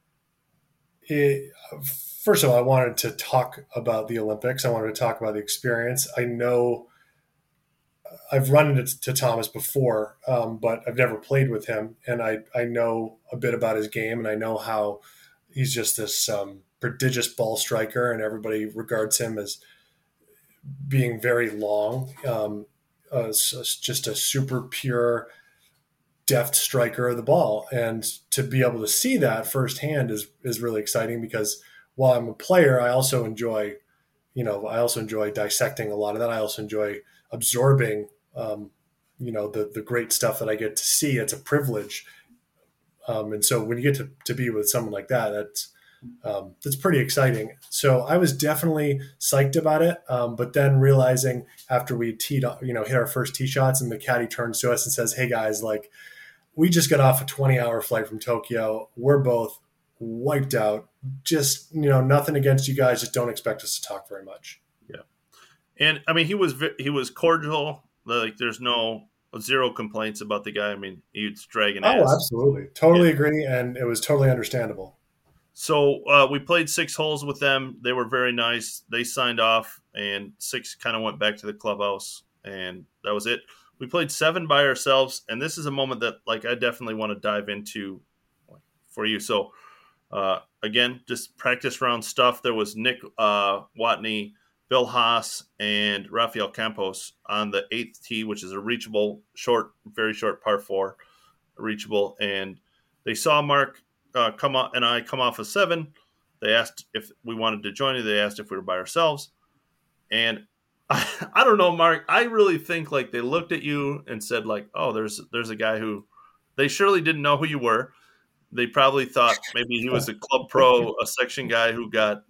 first of all, I wanted to talk about the Olympics. I wanted to talk about the experience. I know I've run into Thomas before, but I've never played with him, and I know a bit about his game, and I know how he's just this prodigious ball striker, and everybody regards him as being very long, just a super pure, deft striker of the ball. And to be able to see that firsthand is really exciting, because while I'm a player, I also enjoy dissecting a lot of that. I also enjoy absorbing, the great stuff that I get to see. It's a privilege. And so when you get to be with someone like that, that's pretty exciting. So I was definitely psyched about it. But then realizing after we hit our first tee shots, and the caddy turns to us and says, "Hey guys, we just got off a 20-hour flight from Tokyo. We're both wiped out. Just, nothing against you guys. Just don't expect us to talk very much." Yeah. And he was cordial. Like there's zero complaints about the guy. He's dragging ass. Oh, absolutely. Totally agree. And it was totally understandable. So we played 6 holes with them. They were very nice. They signed off, and 6 kind of went back to the clubhouse. and that was it. We played 7 by ourselves, and this is a moment that like I definitely want to dive into for you. So again, just practice round stuff. There was Nick Watney, Bill Haas, and Rafael Campos on the 8th tee, which is a reachable, short, very short par 4, reachable. And they saw Mark come up and I come off a 7. They asked if we wanted to join you. They asked if we were by ourselves. And I don't know, Mark. I really think like they looked at you and said like, oh, there's a guy who they surely didn't know who you were. They probably thought maybe he was a club pro, a section guy who got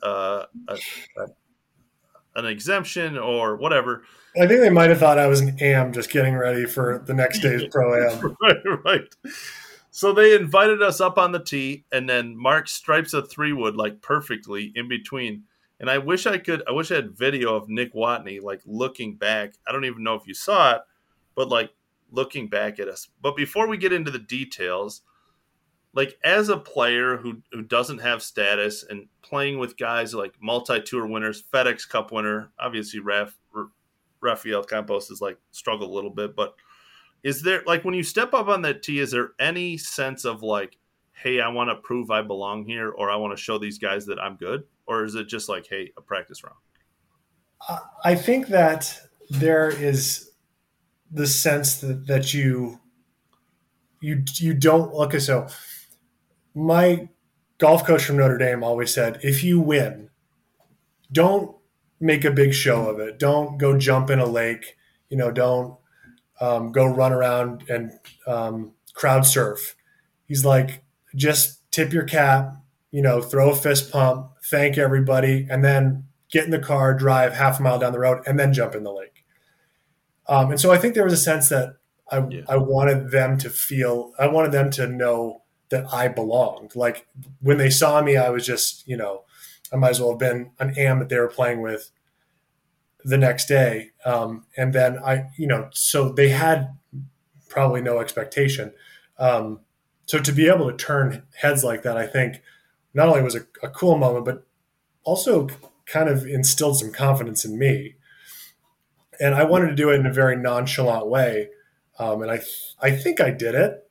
an exemption or whatever. I think they might have thought I was an AM just getting ready for the next day's Pro-Am. Right. So they invited us up on the tee, and then Mark stripes a 3-wood like perfectly in between. And I wish I had video of Nick Watney like looking back. I don't even know if you saw it, but like looking back at us. But before we get into the details, like as a player who doesn't have status and playing with guys like multi-tour winners, FedEx Cup winner, obviously Rafael Campos is like struggled a little bit, but is there like when you step up on that tee, is there any sense of like, hey, I want to prove I belong here, or I want to show these guys that I'm good? Or is it just like, hey, a practice round? I think that there is the sense that you don't look as so. My golf coach from Notre Dame always said, if you win, don't make a big show of it. Don't go jump in a lake. Don't go run around and crowd surf. He's like, just tip your cap, throw a fist pump, thank everybody, and then get in the car, drive half a mile down the road, and then jump in the lake. And so I think there was a sense that I wanted them to know that I belonged. Like when they saw me, I was just, I might as well have been an AM that they were playing with the next day. And then so they had probably no expectation. So to be able to turn heads like that, I think not only was a cool moment, but also kind of instilled some confidence in me. And I wanted to do it in a very nonchalant way. And I think I did it.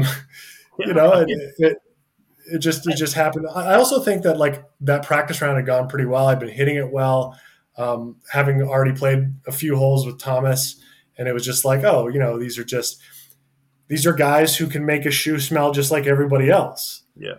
It just happened. I also think that like that practice round had gone pretty well. I'd been hitting it well, having already played a few holes with Thomas, and it was just like, oh, these are guys who can make a shoe smell just like everybody else. Yeah.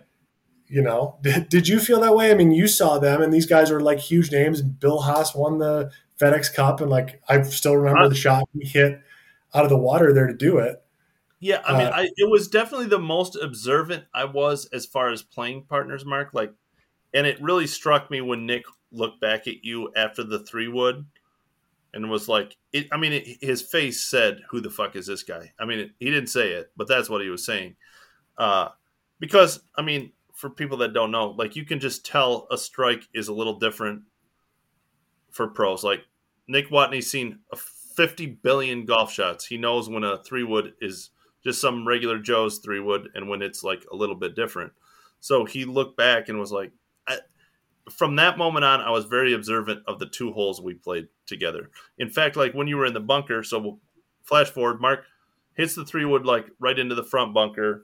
Did you feel that way? I mean, you saw them, and these guys are like huge names. Bill Haas won the FedEx Cup, and like I still remember the shot he hit out of the water there to do it. Yeah, I mean, it was definitely the most observant I was as far as playing partners, Mark. Like, and it really struck me when Nick looked back at you after the 3-wood and was like, his face said, "Who the fuck is this guy?" I mean, he didn't say it, but that's what he was saying. Because, I mean, for people that don't know, like you can just tell a strike is a little different for pros. Like Nick Watney's seen 50 billion golf shots. He knows when a 3-wood is just some regular Joe's 3-wood and when it's like a little bit different. So he looked back and was like, from that moment on, I was very observant of the 2 holes we played together. In fact, like when you were in the bunker, so we'll flash forward, Mark hits the 3-wood like right into the front bunker.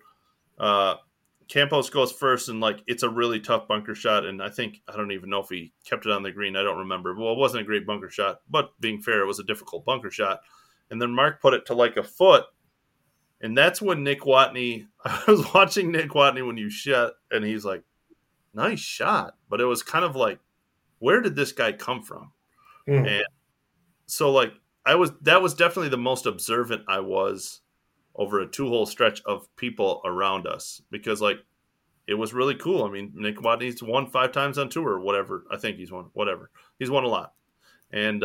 Campos goes first, and like it's a really tough bunker shot. And I don't even know if he kept it on the green. I don't remember. Well, it wasn't a great bunker shot, but being fair, it was a difficult bunker shot. And then Mark put it to like a foot. And that's when Nick Watney, I was watching Nick Watney when you shot, and he's like, nice shot. But it was kind of like, where did this guy come from? And so like that was definitely the most observant I was over a 2-hole stretch of people around us, because like it was really cool. I mean, Nick Watney's won 5 times on tour or whatever. I think he's won He's won a lot. And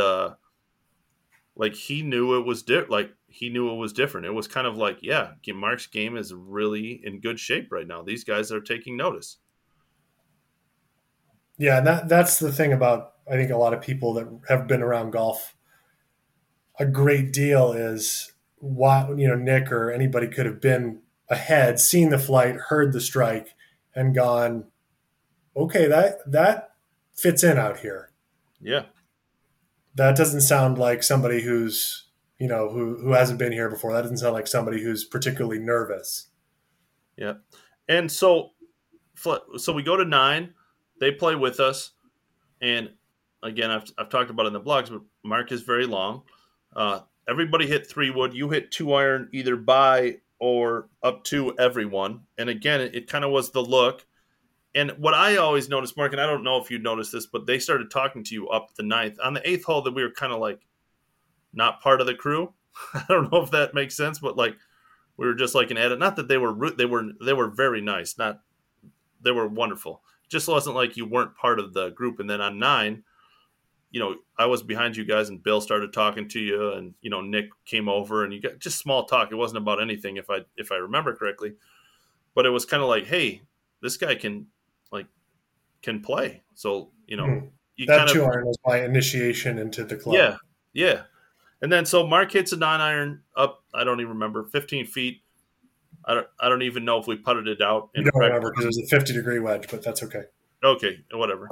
like he knew it was different. It was kind of like, yeah, Mark's game is really in good shape right now. These guys are taking notice. Yeah, and that's the thing about, I think, a lot of people that have been around golf a great deal is why, Nick or anybody could have been ahead, seen the flight, heard the strike, and gone, okay, that fits in out here. Yeah. That doesn't sound like somebody who's who hasn't been here before. That doesn't sound like somebody who's particularly nervous. Yeah. And so we go to 9. They play with us. And again, I've talked about it in the blogs, but Mark is very long. Everybody hit 3-wood. You hit 2-iron either by or up to everyone. And again, it kind of was the look. And what I always noticed, Mark, and I don't know if you noticed this, but they started talking to you up the 9th. On the 8th hole, that we were kind of like not part of the crew. I don't know if that makes sense, but like we were just like an edit. Not that they were very nice. They were wonderful. It just wasn't like you weren't part of the group. And then on 9, I was behind you guys, and Bill started talking to you, and Nick came over, and you got just small talk. It wasn't about anything, if I remember correctly, but it was kind of like, hey, this guy can play. So you that 2-iron was my initiation into the club. Yeah. And then so Mark hits a 9-iron up. I don't even remember 15 feet. I don't even know if we putted it out. You don't remember because it was a 50-degree wedge, but that's okay. Okay, whatever.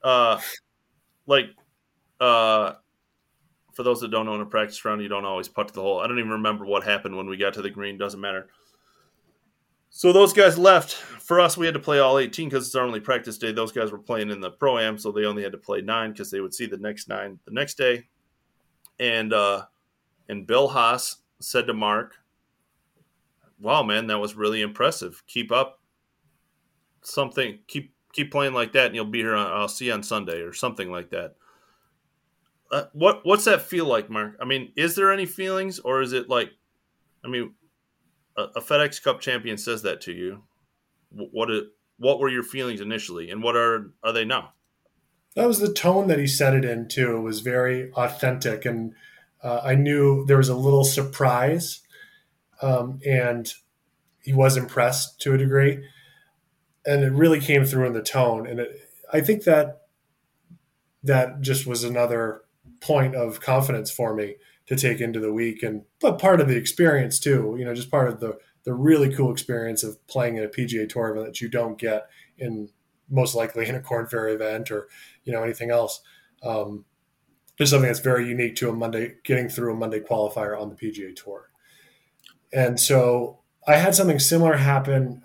For those that don't know, in a practice round, you don't always putt to the hole. I don't even remember what happened when we got to the green. Doesn't matter. So those guys left. For us, we had to play all 18 because it's our only practice day. Those guys were playing in the Pro-Am, so they only had to play 9 because they would see the next 9 the next day. And Bill Haas said to Mark, wow, man, that was really impressive. Keep up something. Keep playing like that, and you'll be here. I'll see you on Sunday or something like that. What's that feel like, Mark? I mean, is there any feelings, or is it like, I mean, a FedEx Cup champion says that to you? What were your feelings initially, and what are they now? That was the tone that he said it in too. It was very authentic, and I knew there was a little surprise, and he was impressed to a degree, and it really came through in the tone. And I think that just was another point of confidence for me to take into the week, but part of the experience too. Just part of the really cool experience of playing in a PGA Tour event that you don't get in most likely in a Korn Ferry event or anything else. There's something that's very unique to getting through a Monday qualifier on the PGA Tour. And so I had something similar happen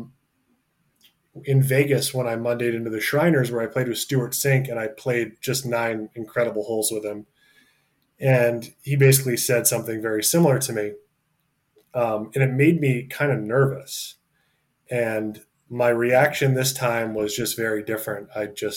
in Vegas when I Mondayed into the Shriners, where I played with Stuart Sink, and I played just 9 incredible holes with him. And he basically said something very similar to me. And it made me kind of nervous. And my reaction this time was just very different.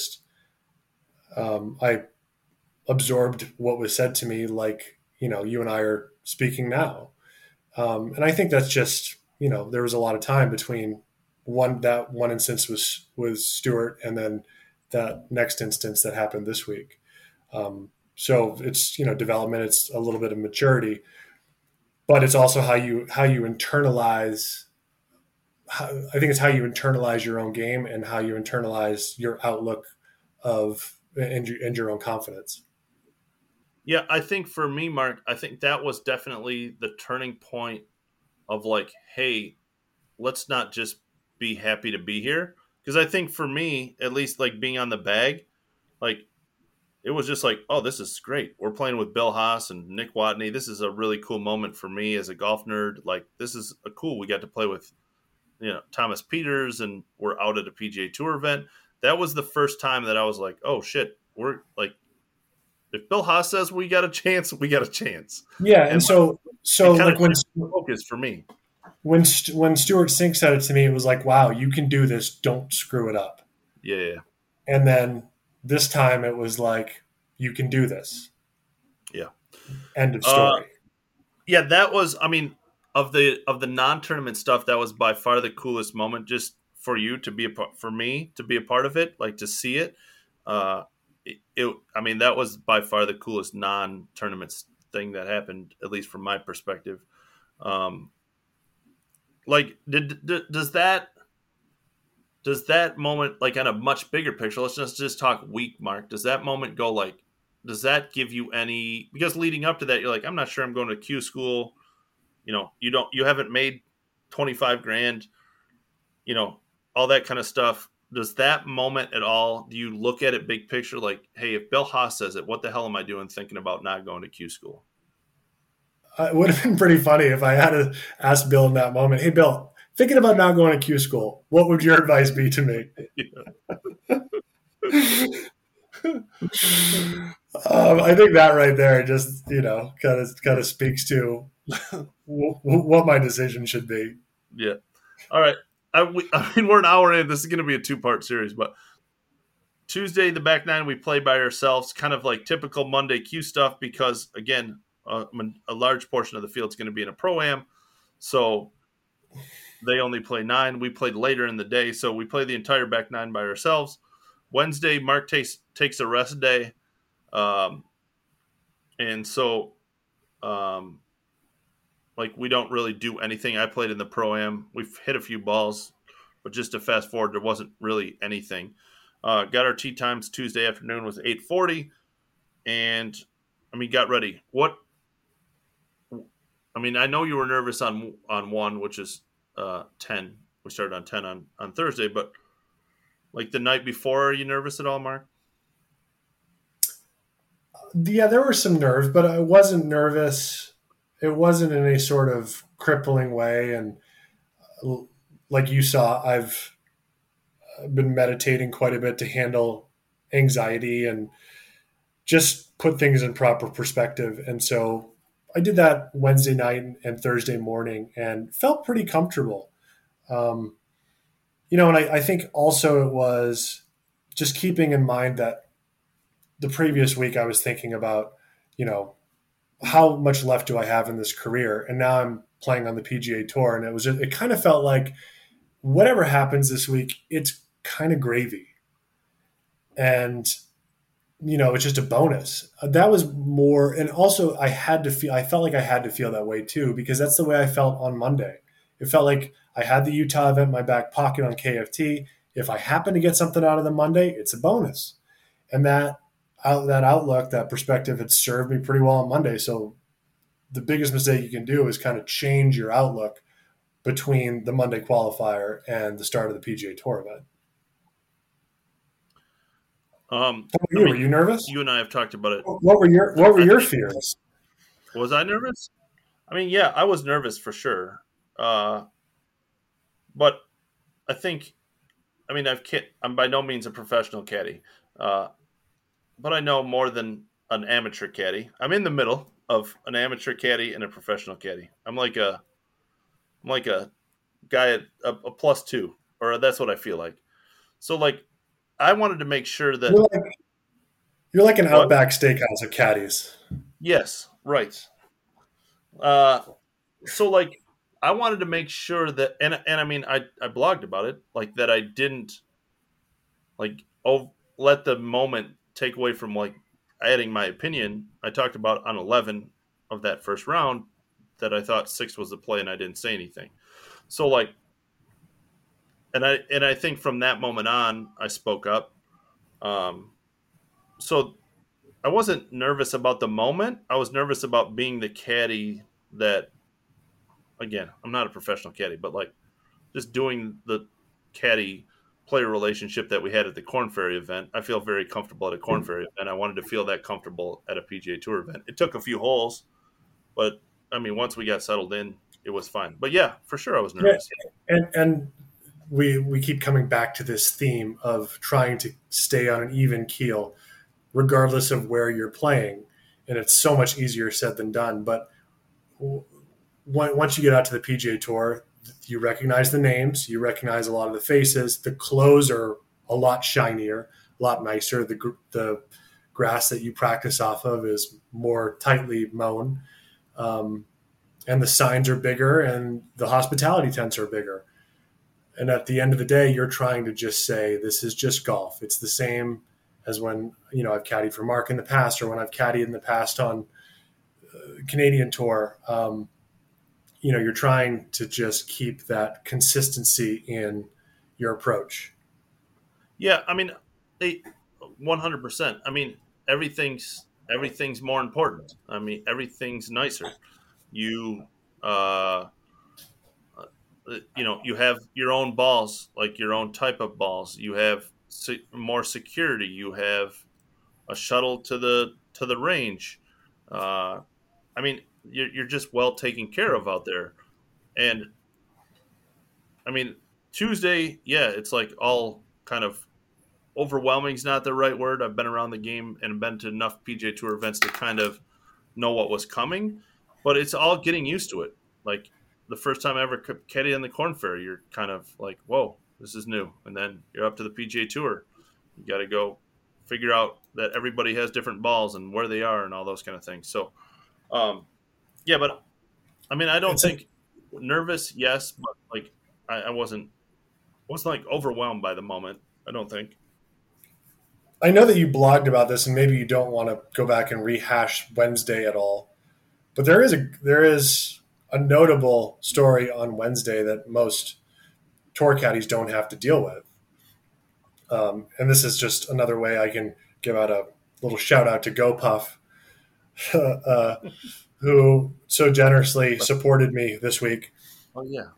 I absorbed what was said to me like, you and I are speaking now. And I think that's just, there was a lot of time between that one instance was Stuart, and then that next instance that happened this week. So it's, development, it's a little bit of maturity, but it's also how you internalize. I think it's how you internalize your own game and how you internalize your outlook and your own confidence. Yeah, I think for me, Mark, I think that was definitely the turning point of like, hey, let's not just be happy to be here. Because I think for me, at least like being on the bag, like it was just like, oh, this is great. We're playing with Bill Haas and Nick Watney. This is a really cool moment for me as a golf nerd. Like this is cool. We got to play with, Thomas Peters, and we're out at a PGA Tour event. That was the first time that I was like, oh shit, we're like, if Bill Haas says we got a chance, we got a chance. Yeah, and so like when focus for me. When Stuart Sink said it to me, it was like, wow, you can do this. Don't screw it up. Yeah. And then this time it was like, you can do this. Yeah. End of story. Yeah, that was, I mean, of the non-tournament stuff, that was by far the coolest moment just for you to be for me to be a part of it, like to see it. I mean, that was by far the coolest non-tournament thing that happened, at least from my perspective. Like, does that moment, like on a much bigger picture, let's just talk week, Mark, does that moment go like, does that give you any, because leading up to that, you're like, I'm not sure I'm going to Q school. You haven't made 25 grand, all that kind of stuff. Does that moment at all, do you look at it big picture? Like, hey, if Bill Haas says it, what the hell am I doing thinking about not going to Q school? it would have been pretty funny if I had to ask Bill in that moment, "Hey, Bill, thinking about not going to Q school. What would your advice be to me?" I think that right there just kind of speaks to what my decision should be. Yeah. All right. I mean, we're an hour in. This is going to be a 2-part series, but Tuesday, the back nine, we play by ourselves, kind of like typical Monday Q stuff because, again, a large portion of the field is going to be in a Pro-Am. So they only play 9. We played later in the day, so we play the entire back nine by ourselves. Wednesday, Mark takes a rest day. And so, we don't really do anything. I played in the Pro-Am. We've hit a few balls, but just to fast forward, there wasn't really anything. Got our tee times Tuesday afternoon was 8:40, and got ready. I know you were nervous on one, which is 10. We started on 10 on Thursday, but the night before, are you nervous at all, Mark? Yeah, there were some nerves, but I wasn't nervous. It wasn't in a sort of crippling way. And like you saw, I've been meditating quite a bit to handle anxiety and just put things in proper perspective. And so I did that Wednesday night and Thursday morning and felt pretty comfortable. And I think also it was just keeping in mind that the previous week I was thinking about, how much left do I have in this career? And now I'm playing on the PGA Tour. And it kind of felt like whatever happens this week, it's kind of gravy. And, it's just a bonus. That was more. And also I felt like I had to feel that way too, because that's the way I felt on Monday. It felt like I had the Utah event in my back pocket on KFT. If I happen to get something out of the Monday, it's a bonus. And that outlook, that perspective had served me pretty well on Monday. So the biggest mistake you can do is kind of change your outlook between the Monday qualifier and the start of the PGA Tour event. Were you nervous? You and I have talked about it. What were your fears? Was I nervous? Yeah, I was nervous for sure. But I think, I'm by no means a professional caddy. But I know more than an amateur caddy. I'm in the middle of an amateur caddy and a professional caddy. I'm like a guy at a +2, or that's what I feel like. So I wanted to make sure that you're like an Outback Steakhouse of caddies. Yes, right. So I wanted to make sure that, and I blogged about it, that I didn't let the moment take away from adding my opinion. I talked about on 11 of that first round that I thought 6 was the play, and I didn't say anything. So and I think from that moment on, I spoke up. So I wasn't nervous about the moment. I was nervous about being the caddy that, again, I'm not a professional caddy, but just doing the caddy player relationship that we had at the Korn Ferry event. I feel very comfortable at a Korn Ferry event. I wanted to feel that comfortable at a PGA Tour event. It took a few holes, but once we got settled in, it was fine. But yeah, for sure I was nervous. And we keep coming back to this theme of trying to stay on an even keel, regardless of where you're playing. And it's so much easier said than done. But once you get out to the PGA Tour, you recognize the names, you recognize a lot of the faces. The clothes are a lot shinier, a lot nicer. The grass that you practice off of is more tightly mown. And the signs are bigger and the hospitality tents are bigger. And at the end of the day, you're trying to just say, this is just golf. It's the same as when, I've caddied for Mark in the past, or when I've caddied in the past on Canadian Tour. You're trying to just keep that consistency in your approach. Yeah, 100%. Everything's more important. Everything's nicer. You have your own balls, your own type of balls. You have more security. You have a shuttle to the range. you're just well taken care of out there. And I mean, Tuesday, yeah, it's like all kind of overwhelming is not the right word. I've been around the game and been to enough PGA Tour events to kind of know what was coming, but it's all getting used to it. Like the first time I ever caddied on the Corn Ferry, you're kind of like, whoa, this is new. And then you're up to the PGA Tour. You got to go figure out that everybody has different balls and where they are and all those kind of things. So, yeah, but I mean, I don't think nervous, yes, but like I wasn't like overwhelmed by the moment. I don't think. I know that you blogged about this, and maybe you don't want to go back and rehash Wednesday at all, but there is a notable story on Wednesday that most tour caddies don't have to deal with. And this is just another way I can give out a little shout out to GoPuff, who so generously supported me this week. Oh yeah.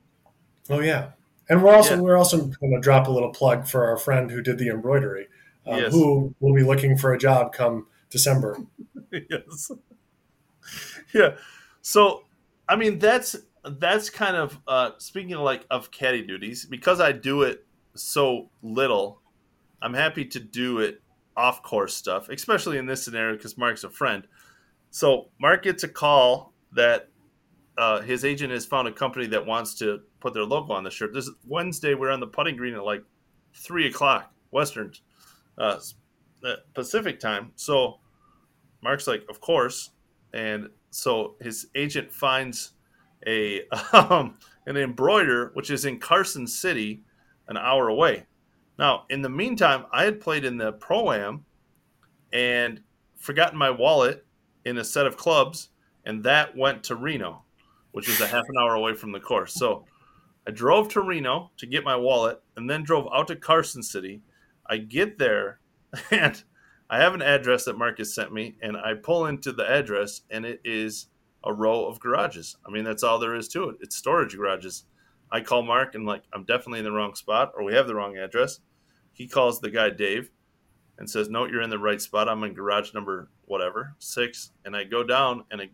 And we're also going to drop a little plug for our friend who did the embroidery, yes. who will be looking for a job come December. Yes. Yeah. So, I mean, that's kind of speaking of caddy duties, because I do it so little. I'm happy to do it off course stuff, especially in this scenario because Mark's a friend. So Mark gets a call that his agent has found a company that wants to put their logo on the shirt. This Wednesday, we're on the putting green at like 3:00 Western Pacific time. So Mark's like, of course. And so his agent finds an embroider, which is in Carson City, an hour away. Now, in the meantime, I had played in the Pro-Am and forgotten my wallet in a set of clubs, and that went to Reno, which was a half an hour away from the course. So I drove to Reno to get my wallet and then drove out to Carson City. I get there, and I have an address that Marcus sent me, and I pull into the address, and it is a row of garages. I mean, that's all there is to it. It's storage garages. I call Mark and I'm definitely in the wrong spot, or we have the wrong address. He calls the guy Dave and says, no, you're in the right spot. I'm in garage number 6. And I go down and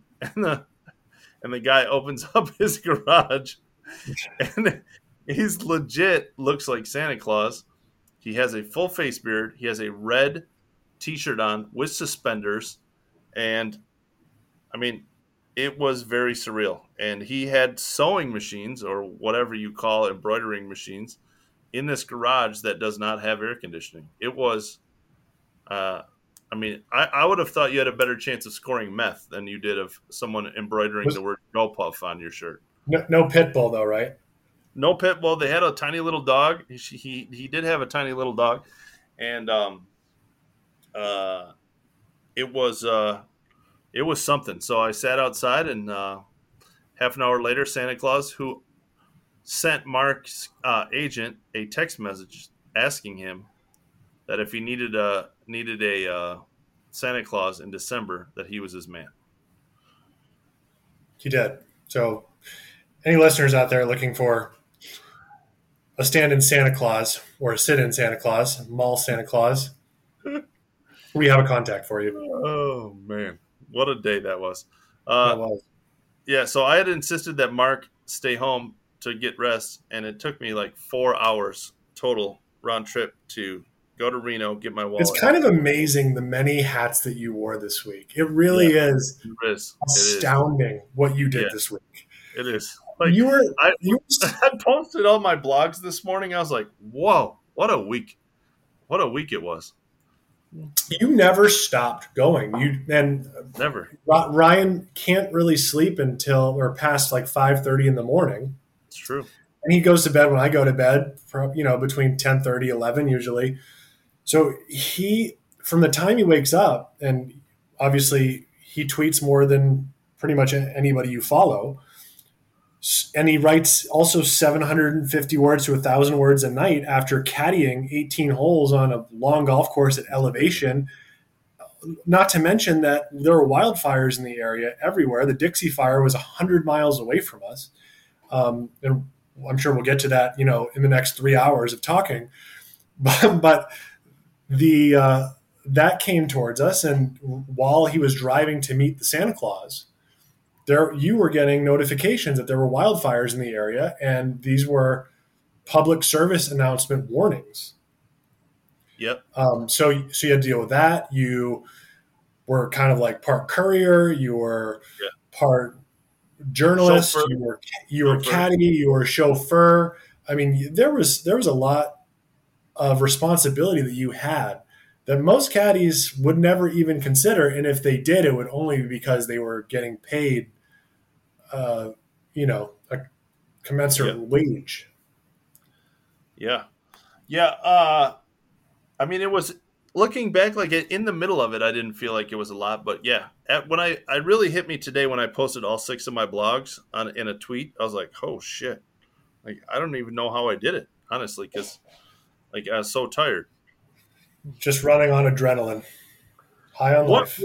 the guy opens up his garage and he's legit looks like Santa Claus. He has a full face beard. He has a red t-shirt on with suspenders. And I mean, it was very surreal. And he had sewing machines, or whatever you call embroidering machines, in this garage that does not have air conditioning. It was, I would have thought you had a better chance of scoring meth than you did of someone embroidering the word GoPuff on your shirt. No pit bull, though, right? No pit bull. They had a tiny little dog. He did have a tiny little dog. And it was something. So I sat outside, and half an hour later, Santa Claus, who sent Mark's agent a text message asking him that if he needed a Santa Claus in December, that he was his man. He did. So any listeners out there looking for a stand-in Santa Claus or a sit-in Santa Claus, mall Santa Claus, we have a contact for you. Oh, man. What a day that was. That was. Yeah, so I had insisted that Mark stay home to get rest, and it took me like 4 hours total round trip to go to Reno, get my wallet. It's kind of amazing the many hats that you wore this week. It really is astounding what you did this week. It is. I posted all my blogs this morning. I was like, whoa, what a week. What a week it was. You never stopped going. Never. Ryan can't really sleep until or past like 5:30 in the morning. It's true. And he goes to bed when I go to bed, between 10:30, 11 usually. So from the time he wakes up, and obviously he tweets more than pretty much anybody you follow, and he writes also 750 words to 1,000 words a night after caddying 18 holes on a long golf course at elevation. Not to mention that there were wildfires in the area everywhere. The Dixie Fire was 100 miles away from us. And I'm sure we'll get to that, in the next 3 hours of talking. But that came towards us, and while he was driving to meet the Santa Claus, you were getting notifications that there were wildfires in the area, and these were public service announcement warnings. Yep. So you had to deal with that. You were kind of like part courier. You were part journalist. Chauffeur. You were caddy. You were chauffeur. I mean, there was a lot of responsibility that you had that most caddies would never even consider, and if they did, it would only be because they were getting paid, a commensurate wage. Yeah. I mean, it was, looking back, like in the middle of it, I didn't feel like it was a lot, but yeah, when I really hit me today when I posted all 6 of my blogs in a tweet. I was like, oh shit, like I don't even know how I did it, honestly, because like I was so tired. Just running on adrenaline, high on life.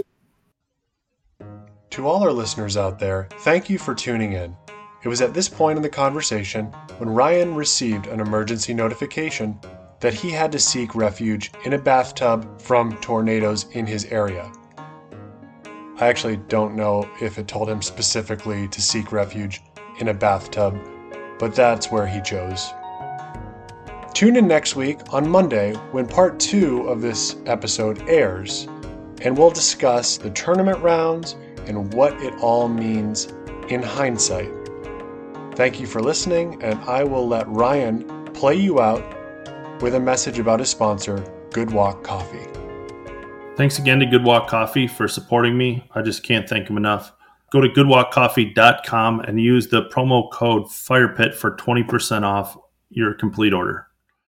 To all our listeners out there, thank you for tuning in. It was at this point in the conversation when Ryan received an emergency notification that he had to seek refuge in a bathtub from tornadoes in his area. I actually don't know if it told him specifically to seek refuge in a bathtub, but that's where he chose. Tune in next week on Monday when part 2 of this episode airs, and we'll discuss the tournament rounds and what it all means in hindsight. Thank you for listening, and I will let Ryan play you out with a message about his sponsor, Good Walk Coffee. Thanks again to Good Walk Coffee for supporting me. I just can't thank them enough. Go to goodwalkcoffee.com and use the promo code FIREPIT for 20% off your complete order.